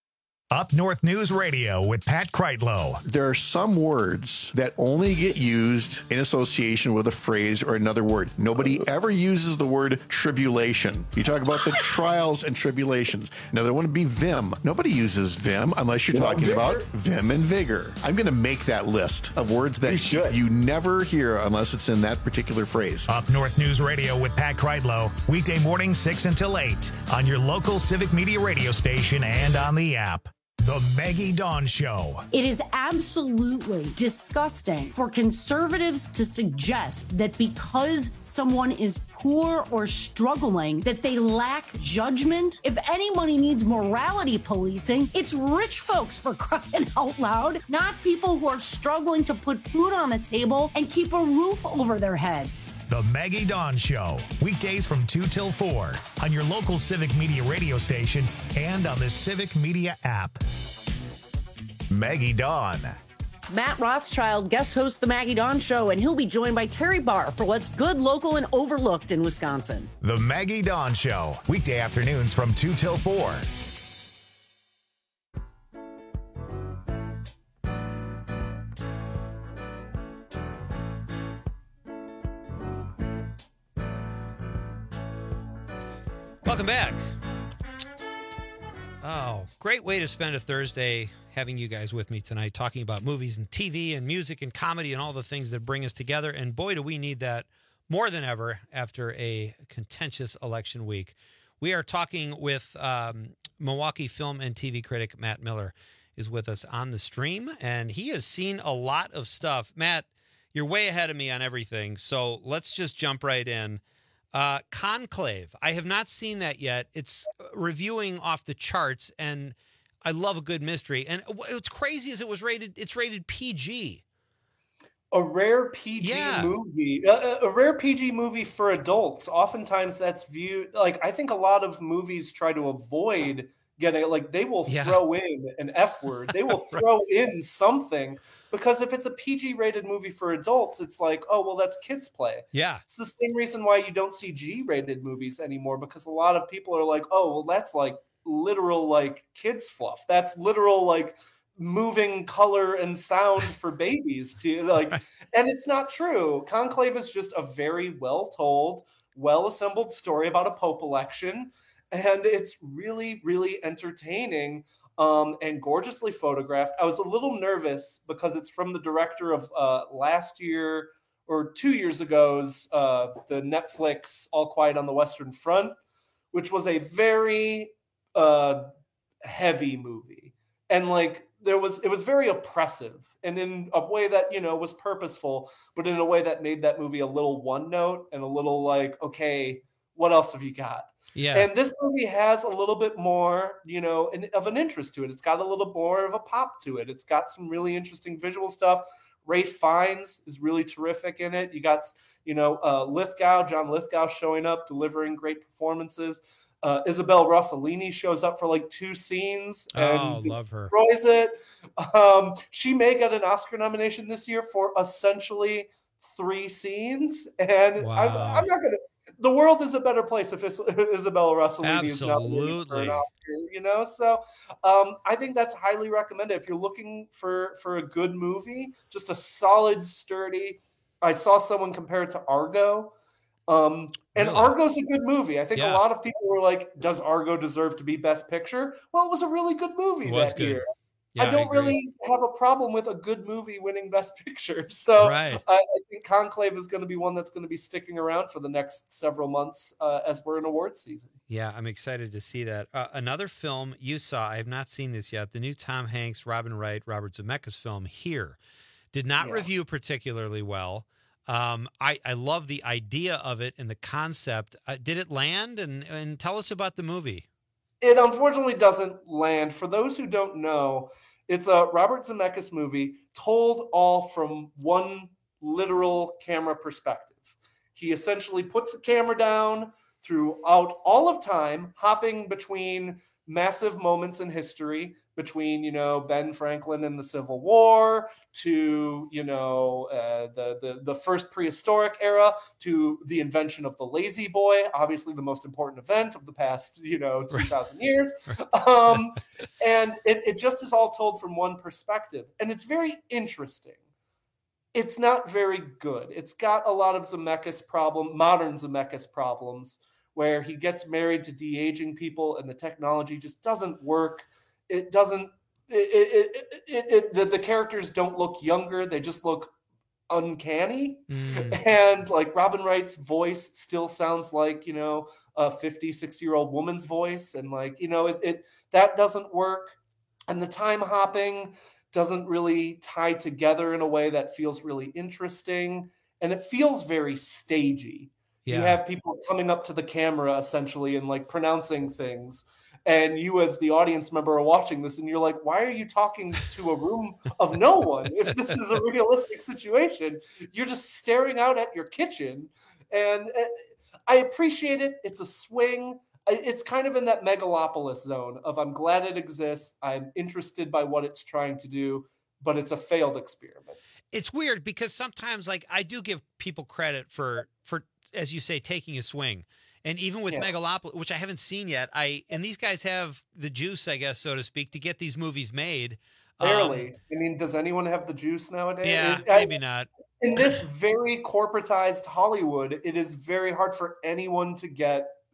Up North News Radio with Pat Kreitlow. There are some words that only get used in association with a phrase or another word. Nobody ever uses the word tribulation. You talk about the trials and tribulations. Another one would be vim. Nobody uses vim unless you're talking about vim and vigor. I'm going to make that list of words that you, you never hear unless it's in that particular phrase. Up North News Radio with Pat Kreitlow. Weekday morning six until eight on your local Civic Media radio station and on the app. The Maggie Dawn Show. It is absolutely disgusting for conservatives to suggest that because someone is poor or struggling, that they lack judgment. If anybody needs morality policing, it's rich folks, for crying out loud, not people who are struggling to put food on the table and keep a roof over their heads. The Maggie Dawn Show, weekdays from two till four on your local Civic Media radio station and on the Civic Media app. Maggie Dawn. Matt Rothschild guest hosts the Maggie Dawn Show, and he'll be joined by Terry Barr for what's good, local, and overlooked in Wisconsin. The Maggie Dawn Show, weekday afternoons from two till four. Welcome back. Oh, great way to spend a Thursday having you guys with me tonight, talking about movies and T V and music and comedy and all the things that bring us together. And boy, do we need that more than ever after a contentious election week. We are talking with um, Milwaukee film and T V critic Matt Miller is with us on the stream, and he has seen a lot of stuff. Matt, you're way ahead of me on everything, so let's just jump right in. Uh, Conclave. I have not seen that yet. It's reviewing off the charts, and I love a good mystery. And what's crazy is it was rated. It's rated P G. A rare P G Yeah. movie, a, a rare P G movie for adults. Oftentimes, that's viewed like I think a lot of movies try to avoid getting like they will Yeah. throw in an F word. They will throw in something because if it's a P G rated movie for adults, it's like, oh well, that's kids play. Yeah. It's the same reason why you don't see G rated movies anymore because a lot of people are like, oh well, that's like literal like kids fluff. That's literal like moving color and sound for babies to like, and it's not true. Conclave is just a very well told, well assembled story about a pope election. And it's really, really entertaining um, and gorgeously photographed. I was a little nervous because it's from the director of uh, last year or two years ago's uh, the Netflix All Quiet on the Western Front, which was a very uh, heavy movie. And like there was, it was very oppressive and in a way that, you know, was purposeful, but in a way that made that movie a little one note and a little like, okay, what else have you got? Yeah. And this movie has a little bit more, you know, an, of an interest to it. It's got a little more of a pop to it. It's got some really interesting visual stuff. Ray Fiennes is really terrific in it. You got, you know, uh, Lithgow, John Lithgow showing up, delivering great performances. Uh, Isabel Rossellini shows up for like two scenes and Oh, love her. destroys it. Um, she may get an Oscar nomination this year for essentially three scenes. And Wow. I'm, I'm not going to. The world is a better place if Is- Isabella Rossellini is nominated for Absolutely. an Oscar, you know. So um, I think that's highly recommended if you're looking for for a good movie, just a solid, sturdy. I saw someone compare it to Argo, um, and Really? Argo's a good movie. I think Yeah. a lot of people were like, "Does Argo deserve to be Best Picture?" Well, it was a really good movie It was that good. year. Yeah, I I don't agree. really have a problem with a good movie winning Best Picture. So Right. I, I think Conclave is going to be one that's going to be sticking around for the next several months uh, as we're in awards season. Yeah, I'm excited to see that. Uh, another film you saw, I have not seen this yet, the new Tom Hanks, Robin Wright, Robert Zemeckis film, Here. Did not Yeah. review particularly well. Um, I, I love the idea of it and the concept. Uh, did it land? And, and tell us about the movie. It unfortunately doesn't land. For those who don't know, it's a Robert Zemeckis movie told all from one literal camera perspective. He essentially puts the camera down throughout all of time, hopping between massive moments in history, between, you know, Ben Franklin and the Civil War to, you know, uh, the, the, the first prehistoric era to the invention of the Lazy Boy, obviously the most important event of the past, you know, two thousand years. Um, and it, it just is all told from one perspective. And it's very interesting. It's not very good. It's got a lot of Zemeckis problem, modern Zemeckis problems, where he gets married to de-aging people and the technology just doesn't work. It doesn't, it, it, it, it, the, the characters don't look younger. They just look uncanny. Mm. And like Robin Wright's voice still sounds like, you know, a fifty, sixty year old woman's voice. And like, you know, it, it that doesn't work. And the time hopping doesn't really tie together in a way that feels really interesting. And it feels very stagey. Yeah. You have people coming up to the camera essentially and like pronouncing things. And you as the audience member are watching this and you're like, why are you talking to a room of no one? If this is a realistic situation, you're just staring out at your kitchen. And uh, I appreciate it. It's a swing. I- It's kind of in that megalopolis zone of I'm glad it exists. I'm interested by what it's trying to do, but it's a failed experiment. It's weird because sometimes, like, I do give people credit for, for as you say, taking a swing. And even with Yeah. Megalopolis, which I haven't seen yet, I and these guys have the juice, I guess, so to speak, to get these movies made. Um, Barely. I mean, does anyone have the juice nowadays? yeah, It- I- maybe not. in this very corporatized Hollywood, it is very hard for anyone to get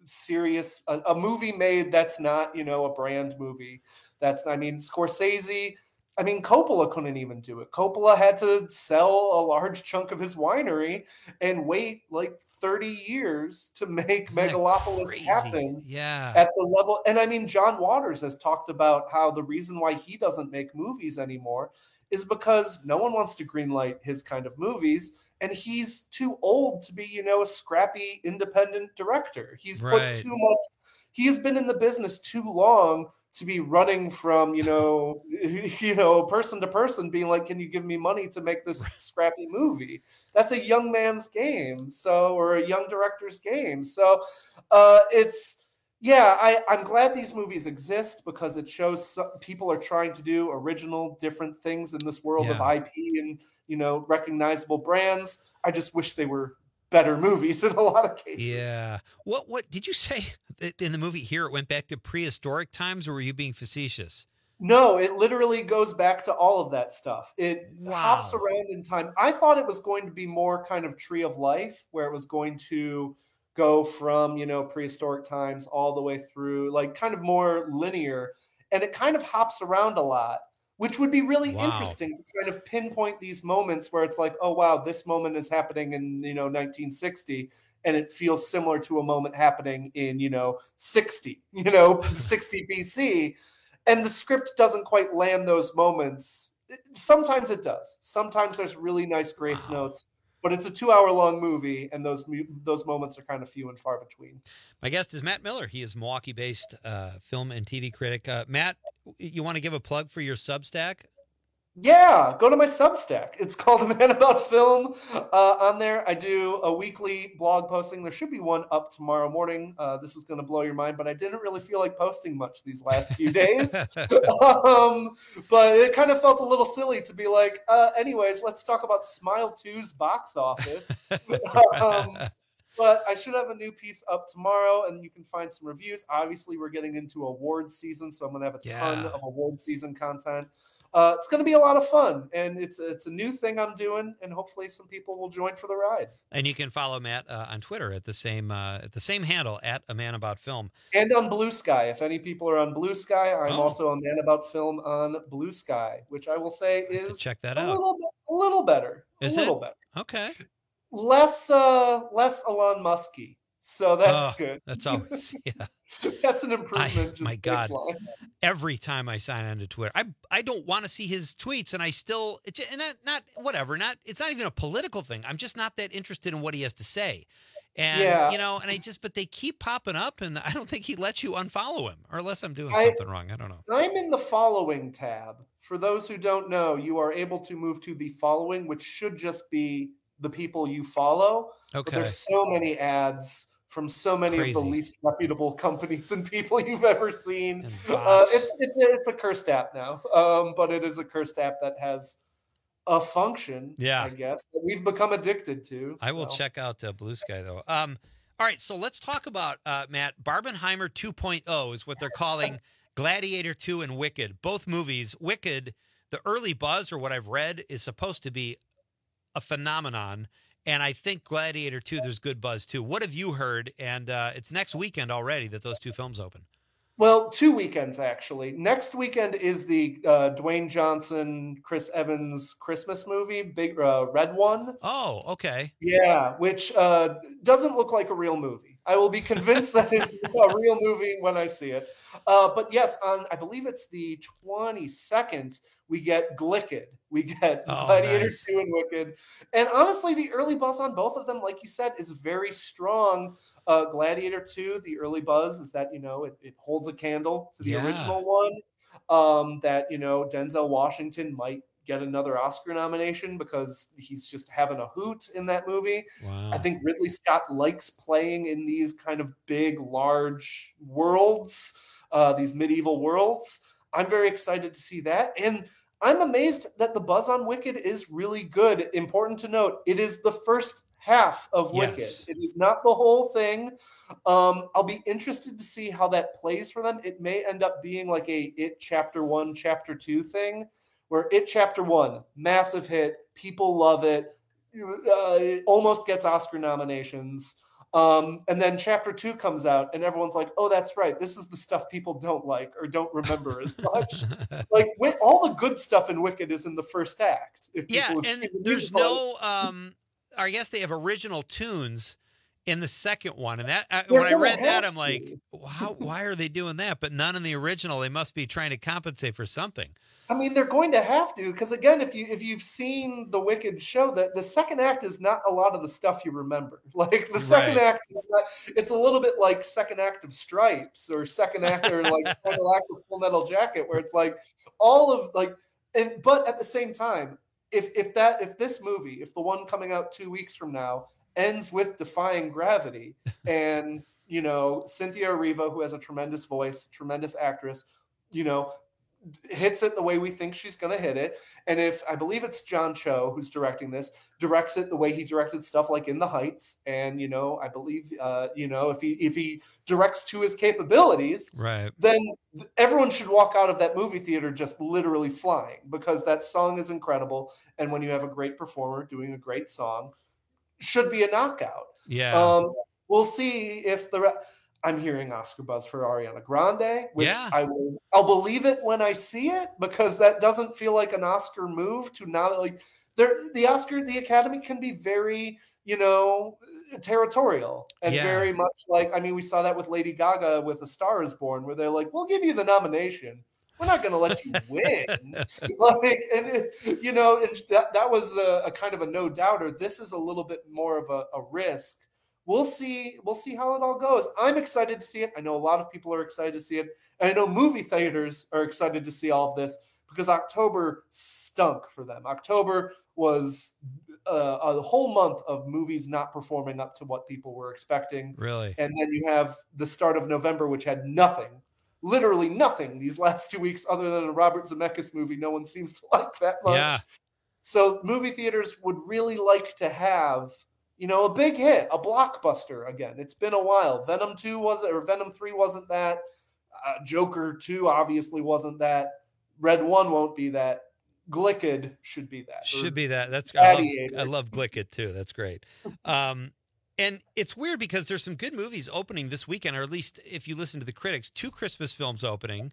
serious, a, a movie made that's not, you know, a brand movie. That's, I mean, Scorsese, I mean, Coppola couldn't even do it. Coppola had to sell a large chunk of his winery and wait like thirty years to make Isn't that Megalopolis crazy? happen Yeah. at the level. And I mean, John Waters has talked about how the reason why he doesn't make movies anymore is because no one wants to greenlight his kind of movies. And he's too old to be, you know, a scrappy independent director. He's Right. put too much, he has been in the business too long to be running from, you know, you know, person to person being like, can you give me money to make this scrappy movie? That's a young man's game. So, or a young director's game. So uh, it's, yeah, I, I'm glad these movies exist because it shows some, people are trying to do original, different things in this world of Yeah. I P and, you know, recognizable brands. I just wish they were better movies in a lot of cases. Yeah. What what did you say that in the movie here? It went back to prehistoric times, or were you being facetious? No, it literally goes back to all of that stuff. It hops Wow. around in time. I thought it was going to be more kind of Tree of Life, where it was going to go from, you know, prehistoric times all the way through, like kind of more linear. And it kind of hops around a lot, which would be really Wow. interesting to kind of pinpoint these moments where it's like, oh, wow, this moment is happening in, you know, nineteen sixty. And it feels similar to a moment happening in, you know, sixty, you know, sixty B C. And the script doesn't quite land those moments. Sometimes it does. Sometimes there's really nice grace Wow. notes, but it's a two-hour-long movie, and those mu- those moments are kind of few and far between. My guest is Matt Miller. He is Milwaukee-based uh, film and T V critic. Uh, Matt, you want to give a plug for your Substack? Yeah, go to my Substack. It's called The Man About Film. Uh, on there, I do a weekly blog posting. There should be one up tomorrow morning. Uh, this is going to blow your mind, but I didn't really feel like posting much these last few days. um, but it kind of felt a little silly to be like, uh, anyways, let's talk about Smile two's box office. um, But I should have a new piece up tomorrow, and you can find some reviews. Obviously, we're getting into awards season, so I'm going to have a ton Yeah. of award season content. Uh, it's going to be a lot of fun, and it's it's a new thing I'm doing, and hopefully some people will join for the ride. And you can follow Matt uh, on Twitter at the same uh, at the same handle at A Man About Film. And on Blue Sky, if any people are on Blue Sky, I'm Oh. also a Man About Film on Blue Sky, which I will say Have to is check that a out. little bit, a little better, Is a it? little better, Okay. less uh, less Elon Musky. So that's Oh, good. That's always yeah. That's an improvement. I, just my God. baseline. Every time I sign on to Twitter, I I don't want to see his tweets, and I still it's and not, not whatever. Not it's not even a political thing. I'm just not that interested in what he has to say, and Yeah. you know, and I just but they keep popping up, and I don't think he lets you unfollow him, or unless I'm doing I- something wrong. I don't know. I'm in the following tab. For those who don't know, you are able to move to the following, which should just be the people you follow. But Okay. there's so many ads from so many of the Crazy. least reputable companies and people you've ever seen. And Uh, bots. it's it's a, it's a cursed app now, um, but it is a cursed app that has a function, Yeah. I guess, that we've become addicted to. I will so. check out uh, Blue Sky though. Um, all right, so let's talk about uh, Matt Barbenheimer two point oh is what they're calling Gladiator two and Wicked. Both movies. Wicked, the early buzz or what I've read is supposed to be a phenomenon, and I think Gladiator two there's good buzz too. What have you heard? And uh, it's next weekend already that those two films open. Well, two weekends actually. Next weekend is the uh, Dwayne Johnson, Chris Evans Christmas movie, Big uh, Red One. Oh, okay. Yeah, which uh, doesn't look like a real movie. I will be convinced that it's a real movie when I see it. Uh, but yes, on I believe it's the twenty-second, we get Glicked. We get Oh, Gladiator nice. two and Wicked. And honestly, the early buzz on both of them, like you said, is very strong. Uh, Gladiator two, the early buzz is that, you know, it, it holds a candle to the Yeah. original one. Um, that, you know, Denzel Washington might get another Oscar nomination because he's just having a hoot in that movie. Wow. I think Ridley Scott likes playing in these kind of big, large worlds, uh, these medieval worlds. I'm very excited to see that. And I'm amazed that the buzz on Wicked is really good. Important to note, it is the first half of Wicked. Yes. It is not the whole thing. Um, I'll be interested to see how that plays for them. It may end up being like a It Chapter One, Chapter Two thing, where It Chapter One, massive hit, people love it, uh, it almost gets Oscar nominations. Um, and then chapter two comes out and everyone's like, oh, that's right. This is the stuff people don't like or don't remember as much. Like Wi- all the good stuff in Wicked is in the first act. If Yeah, people have and seen the there's musical. no, um, I guess they have original tunes in the second one. And that I, They're when I gonna read that, have I'm like, how, why are they doing that? But none in the original. They must be trying to compensate for something. I mean, they're going to have to, because again, if you if you've seen the Wicked show, that the second act is not a lot of the stuff you remember. Like the second Right. act is not, it's a little bit like second act of Stripes or second act or like final act of Full Metal Jacket, where it's like all of like, and but at the same time, if if that if this movie, if the one coming out two weeks from now ends with Defying Gravity, and you know Cynthia Erivo, who has a tremendous voice, tremendous actress, you know. hits it the way we think she's going to hit it. And if I believe it's John Cho who's directing this, directs it the way he directed stuff like In the Heights. And, you know, I believe, uh, you know, if he, if he directs to his capabilities, Right. then everyone should walk out of that movie theater just literally flying, because that song is incredible. And when you have a great performer doing a great song, should be a knockout. Yeah. Um, we'll see if the, re- I'm hearing Oscar buzz for Ariana Grande, which Yeah. I will, I'll believe it when I see it, because that doesn't feel like an Oscar move to not like there. The Oscar, the Academy can be very, you know, territorial and Yeah. very much like, I mean, we saw that with Lady Gaga with A Star Is Born, where they're like, we'll give you the nomination. We're not going to let you win. Like, and it, you know, and that, that was a, a kind of a no doubter. This is a little bit more of a, a risk. We'll see. We'll see how it all goes. I'm excited to see it. I know a lot of people are excited to see it. And I know movie theaters are excited to see all of this, because October stunk for them. October was uh, a whole month of movies not performing up to what people were expecting. Really? And then you have the start of November, which had nothing, literally nothing these last two weeks other than a Robert Zemeckis movie no one seems to like that much. Yeah. So movie theaters would really like to have, you know, a big hit, a blockbuster again. It's been a while. Venom two wasn't, or Venom three wasn't that. Uh, Joker two obviously wasn't that. Red one won't be that. Glicked should be that. Should be that. That's I love, Gladiator. I love Glicked too. That's great. Um, and it's weird because there's some good movies opening this weekend, or at least if you listen to the critics, two Christmas films opening,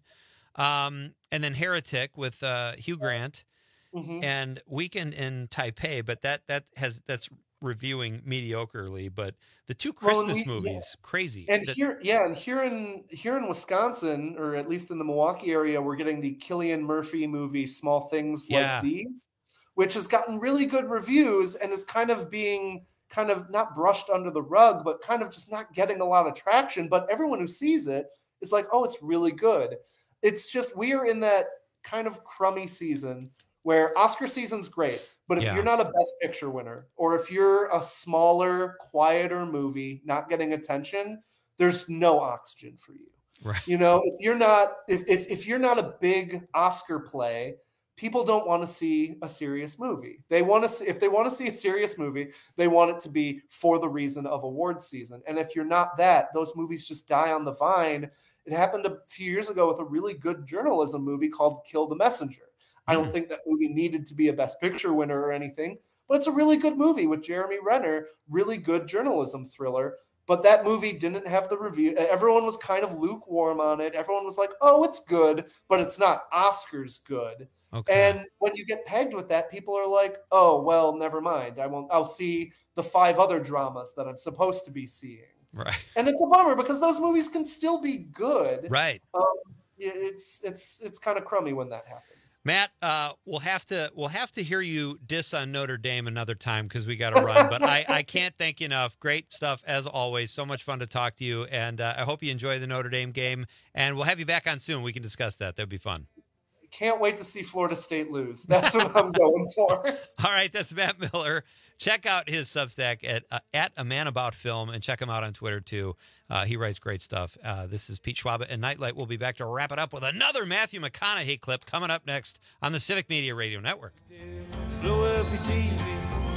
um, and then Heretic with uh, Hugh Grant, Mhm. and Weekend in Taipei. But that that has that's reviewing mediocrely. But the two Well, and Christmas we- movies, crazy. And That- here, yeah, and here in here in Wisconsin, or at least in the Milwaukee area, we're getting the Cillian Murphy movie "Small Things Yeah. Like These," which has gotten really good reviews and is kind of being kind of not brushed under the rug, but kind of just not getting a lot of traction. But everyone who sees it is like, "Oh, it's really good." It's just we are in that kind of crummy season where Oscar season's great, but if Yeah. you're not a Best Picture winner, or if you're a smaller, quieter movie not getting attention, there's no oxygen for you. Right. You know, if you're not if if, if you're not a big Oscar play, people don't want to see a serious movie. They want to see if they want to see a serious movie, they want it to be for the reason of awards season. And if you're not that, those movies just die on the vine. It happened a few years ago with a really good journalism movie called Kill the Messenger. I don't think that movie needed to be a Best Picture winner or anything, but it's a really good movie with Jeremy Renner, really good journalism thriller. But that movie didn't have the review. Everyone was kind of lukewarm on it. Everyone was like, oh, it's good, but it's not Oscars good. Okay. And when you get pegged with that, people are like, oh, well, never mind. I won't, I'll see the five other dramas that I'm supposed to be seeing. Right. And it's a bummer because those movies can still be good. Right. Um, yeah, it's it's it's kind of crummy when that happens. Matt, uh, we'll have to we'll have to hear you diss on Notre Dame another time because we got to run. But I, I can't thank you enough. Great stuff as always. So much fun to talk to you, and uh, I hope you enjoy the Notre Dame game. And we'll have you back on soon. We can discuss that. That'd be fun. Can't wait to see Florida State lose. That's what I'm going for. All right, that's Matt Miller. Check out his Substack at uh, at A Man About Film, and check him out on Twitter too. Uh, he writes great stuff. Uh, this is Pete Schwab and Nightlight. We'll be back to wrap it up with another Matthew McConaughey clip coming up next on the Civic Media Radio Network. Blow up your T V,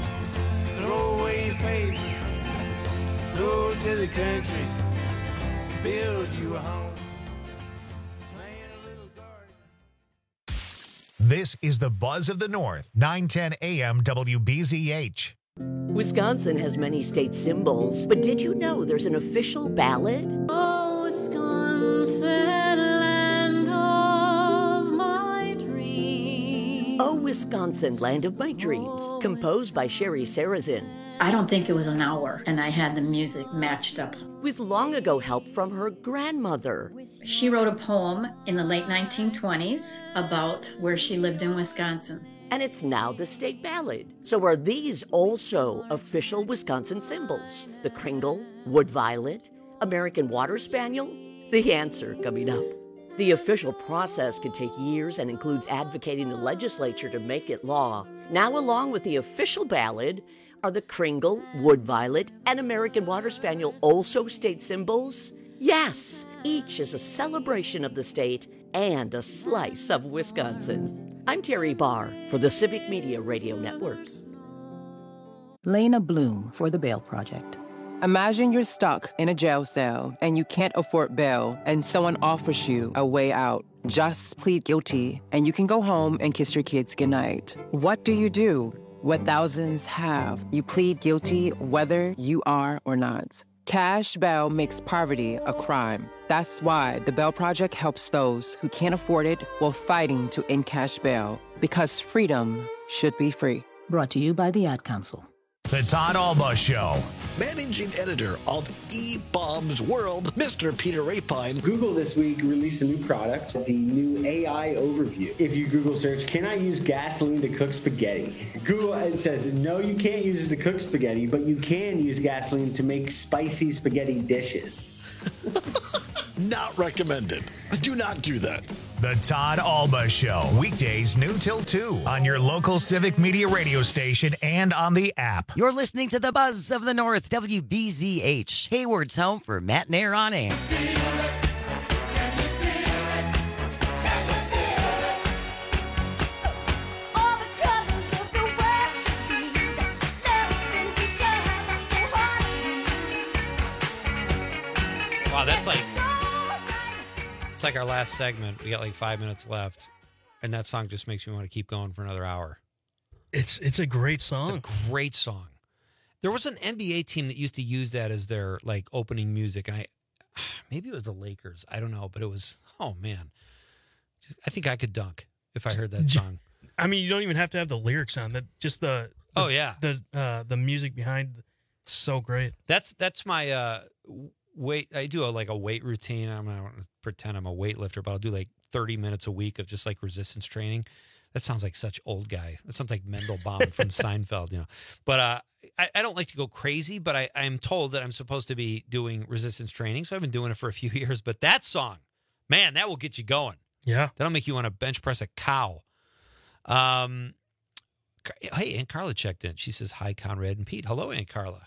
throw away your paper, go to the country, build you a home. This is the Buzz of the North, nine ten A M W B Z H. Wisconsin has many state symbols, but did you know there's an official ballad? Oh, Wisconsin, land of my dreams. Oh, Wisconsin, land of my dreams, composed by Sherry Sarazin. I don't think it was an hour, and I had the music matched up. With long ago help from her grandmother. She wrote a poem in the late nineteen twenties about where she lived in Wisconsin. And it's now the state ballad. So are these also official Wisconsin symbols? The Kringle, Wood Violet, American Water Spaniel? The answer coming up. The official process can take years and includes advocating the legislature to make it law. Now, along with the official ballad, are the Kringle, Wood Violet, and American Water Spaniel also state symbols? Yes, each is a celebration of the state and a slice of Wisconsin. I'm Terry Barr for the Civic Media Radio Network. Lena Bloom for the Bail Project. Imagine you're stuck in a jail cell and you can't afford bail and someone offers you a way out. Just plead guilty and you can go home and kiss your kids goodnight. What do you do? What thousands have. You plead guilty whether you are or not. Cash bail makes poverty a crime. That's why the Bail Project helps those who can't afford it while fighting to end cash bail. Because freedom should be free. Brought to you by the Ad Council. The Todd Alba Show. Managing editor of E-Bombs World, Mister Peter Rapine. Google this week released a new product, the new A I overview. If you Google search, can I use gasoline to cook spaghetti? Google it says, no, you can't use it to cook spaghetti, but you can use gasoline to make spicy spaghetti dishes. Not recommended. Do not do that. The Todd Alba Show. Weekdays noon till two on your local Civic Media radio station and on the app. You're listening to the Buzz of the North, W B Z H. Hayward's home for Matt and Air on air. Wow, that's like it's like our last segment. We got like five minutes left, and that song just makes me want to keep going for another hour. It's it's a great song. It's a great song. There was an N B A team that used to use that as their like opening music, and I maybe it was the Lakers. I don't know, but it was oh man, just, I think I could dunk if I heard that song. I mean, you don't even have to have the lyrics on that. Just the, the oh yeah the uh, the music behind. So great. That's that's my. Uh, Weight, I do a, like a weight routine. I'm not going to pretend I'm a weightlifter, but I'll do like thirty minutes a week of just like resistance training. That sounds like such old guy. That sounds like Mendelbaum from Seinfeld, you know. But uh, I, I don't like to go crazy, but I, I'm told that I'm supposed to be doing resistance training. So I've been doing it for a few years. But that song, man, that will get you going. Yeah. That'll make you want to bench press a cow. Um, hey, Aunt Carla checked in. She says, hi, Conrad and Pete. Hello, Aunt Carla.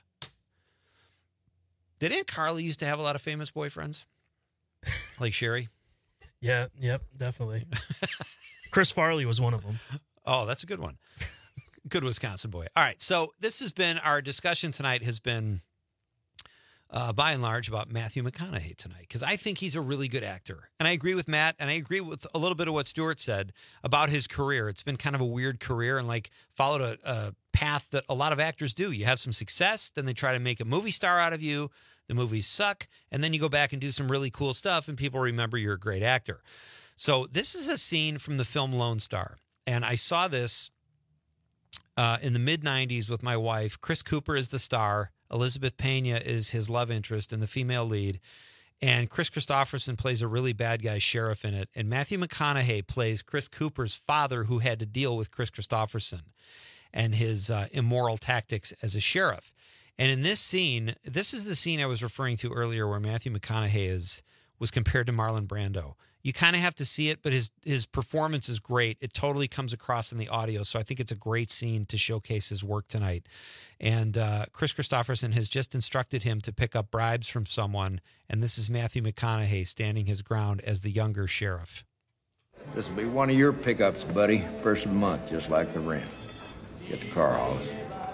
Did Aunt Carla used to have a lot of famous boyfriends? Like Sherry? Yeah, yep, definitely. Chris Farley was one of them. Oh, that's a good one. Good Wisconsin boy. All right, so this has been, our discussion tonight has been, uh, by and large, about Matthew McConaughey tonight, because I think he's a really good actor. And I agree with Matt, and I agree with a little bit of what Stuart said about his career. It's been kind of a weird career and like followed a, a path that a lot of actors do. You have some success, then they try to make a movie star out of you. The movies suck, and then you go back and do some really cool stuff, and people remember you're a great actor. So this is a scene from the film Lone Star, and I saw this uh, in the mid nineties with my wife. Chris Cooper is the star. Elizabeth Pena is his love interest and the female lead, and Chris Christopherson plays a really bad guy sheriff in it, and Matthew McConaughey plays Chris Cooper's father who had to deal with Chris Christopherson and his uh, immoral tactics as a sheriff. And in this scene, this is the scene I was referring to earlier where Matthew McConaughey is was compared to Marlon Brando. You kind of have to see it, but his his performance is great. It totally comes across in the audio, so I think it's a great scene to showcase his work tonight. And uh, Chris Christopherson has just instructed him to pick up bribes from someone, and this is Matthew McConaughey standing his ground as the younger sheriff. This will be one of your pickups, buddy. First of the month, just like the rent. Get the car, Hollis.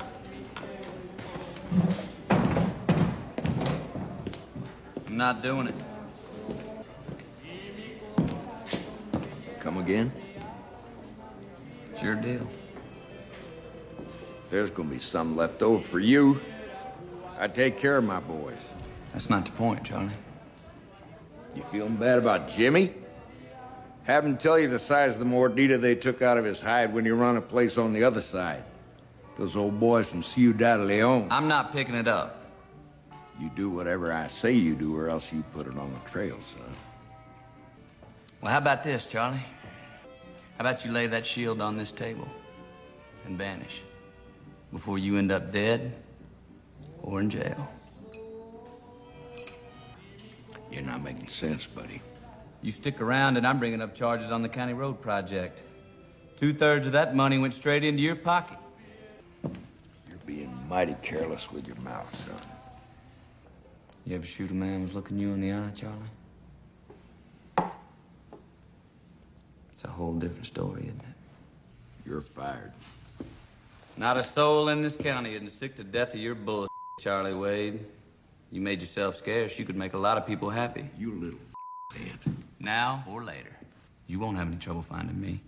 I'm not doing it. Come again? It's your deal. There's gonna be some left over for you. I take care of my boys. That's not the point, Charlie. You feeling bad about Jimmy? Have him tell you the size of the mordida they took out of his hide when you run a place on the other side. Those old boys from Ciudad Leon. I'm not picking it up. You do whatever I say you do, or else you put it on the trail, son. Well, how about this, Charlie? How about you lay that shield on this table and vanish before you end up dead or in jail? You're not making sense, buddy. You stick around and I'm bringing up charges on the county road project. Two-thirds of that money went straight into your pocket. You're being mighty careless with your mouth, son. You ever shoot a man who's looking you in the eye, Charlie? It's a whole different story, isn't it? You're fired. Not a soul in this county isn't sick to death of your bull, Charlie Wade. You made yourself scarce. You could make a lot of people happy. You little man. Now or later. You won't have any trouble finding me.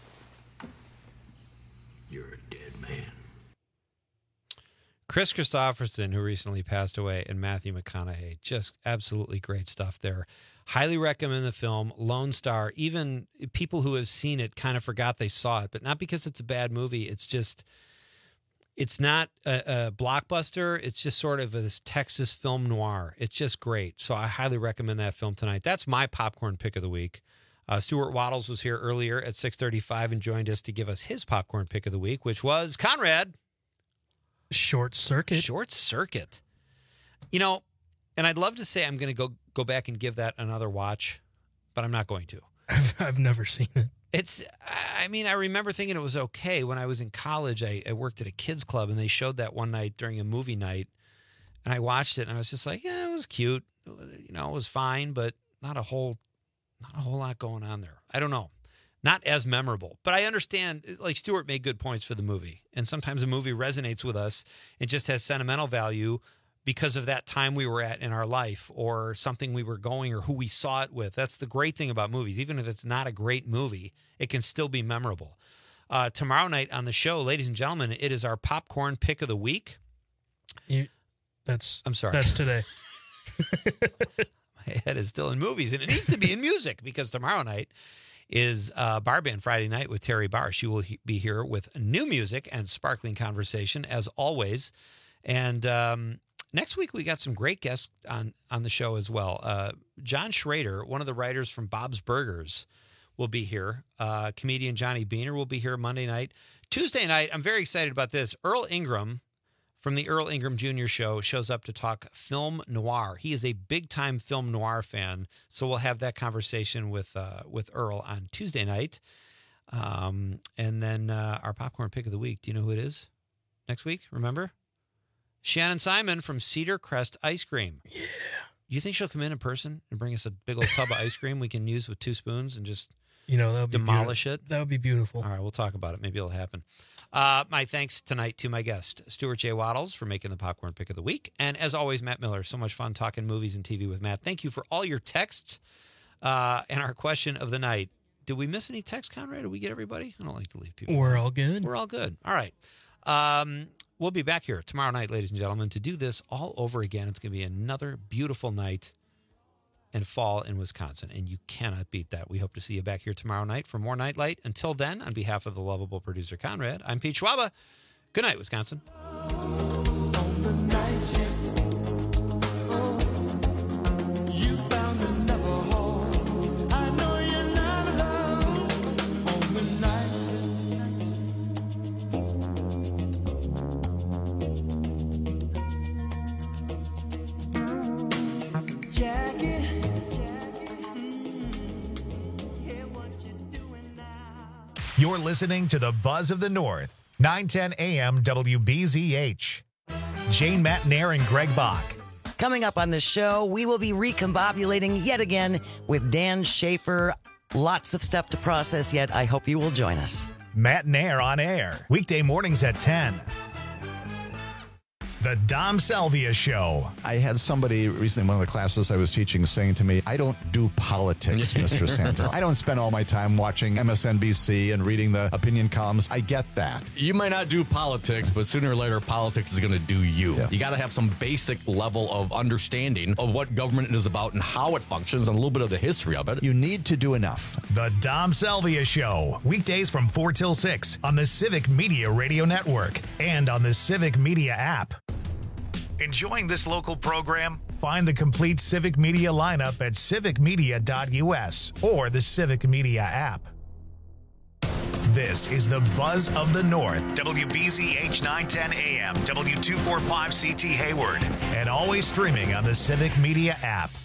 You're a dead man. Chris Christopherson, who recently passed away, and Matthew McConaughey. Just absolutely great stuff there. Highly recommend the film, Lone Star. Even people who have seen it kind of forgot they saw it, but not because it's a bad movie. It's just, it's not a, a blockbuster. It's just sort of this Texas film noir. It's just great. So I highly recommend that film tonight. That's my popcorn pick of the week. Uh, Stuart Waddles was here earlier at six thirty-five and joined us to give us his popcorn pick of the week, which was Conrad. Short Circuit. Short Circuit. You know, and I'd love to say I'm going to go go back and give that another watch, but I'm not going to. I've, I've never seen it. It's, I mean, I remember thinking it was okay. When I was in college, I, I worked at a kids club, and they showed that one night during a movie night, and I watched it, and I was just like, yeah, it was cute. You know, it was fine, but not a whole, not a whole lot going on there. I don't know. Not as memorable, but I understand, like Stuart made good points for the movie. And sometimes a movie resonates with us and just has sentimental value because of that time we were at in our life or something we were going or who we saw it with. That's the great thing about movies. Even if it's not a great movie, it can still be memorable. Uh, tomorrow night on the show, ladies and gentlemen, it is our popcorn pick of the week. You, that's I'm sorry. That's today. My head is still in movies, and it needs to be in music because tomorrow night is uh, Bar Band Friday night with Terry Barr. She will he- be here with new music and sparkling conversation, as always. And um, next week, we got some great guests on, on the show as well. Uh, John Schrader, one of the writers from Bob's Burgers, will be here. Uh, comedian Johnny Beaner will be here Monday night. Tuesday night, I'm very excited about this. Earl Ingram from the Earl Ingram Junior Show shows up to talk film noir. He is a big-time film noir fan, so we'll have that conversation with uh, with Earl on Tuesday night. Um, and then uh, our popcorn pick of the week. Do you know who it is next week? Remember? Shannon Simon from Cedar Crest Ice Cream. Yeah. Do you think she'll come in in person and bring us a big old tub of ice cream we can use with two spoons and just you know, that would be demolish beautiful. it? That would be beautiful. All right, we'll talk about it. Maybe it'll happen. Uh, my thanks tonight to my guest, Stuart J. Waddles, for making the popcorn pick of the week. And as always, Matt Miller. So much fun talking movies and T V with Matt. Thank you for all your texts uh, and our question of the night. Did we miss any texts, Conrad? Did we get everybody? I don't like to leave people. We're all good. We're all good. All right. Um, we'll be back here tomorrow night, ladies and gentlemen, to do this all over again. It's going to be another beautiful night and fall in Wisconsin, and you cannot beat that. We hope to see you back here tomorrow night for more Nightlight. Until then, on behalf of the lovable producer Conrad, I'm Pete Schwaba. Good night, Wisconsin. You're listening to the Buzz of the North, nine ten A M W B Z H. Jane Matt Nair and Greg Bach. Coming up on the show, we will be recombobulating yet again with Dan Schaefer. Lots of stuff to process yet. I hope you will join us. Matt Nair on air, weekday mornings at ten. The Dom Salvia Show. I had somebody recently in one of the classes I was teaching saying to me, I don't do politics, Mister Santel. I don't spend all my time watching M S N B C and reading the opinion columns. I get that. You might not do politics, but sooner or later, politics is going to do you. Yeah. You got to have some basic level of understanding of what government is about and how it functions and a little bit of the history of it. You need to do enough. The Dom Salvia Show. Weekdays from four till six on the Civic Media Radio Network and on the Civic Media app. Enjoying this local program? Find the complete Civic Media lineup at civic media dot u s or the Civic Media app. This is the Buzz of the North, W B Z H nine ten A M, W two forty-five C T Hayward, and always streaming on the Civic Media app.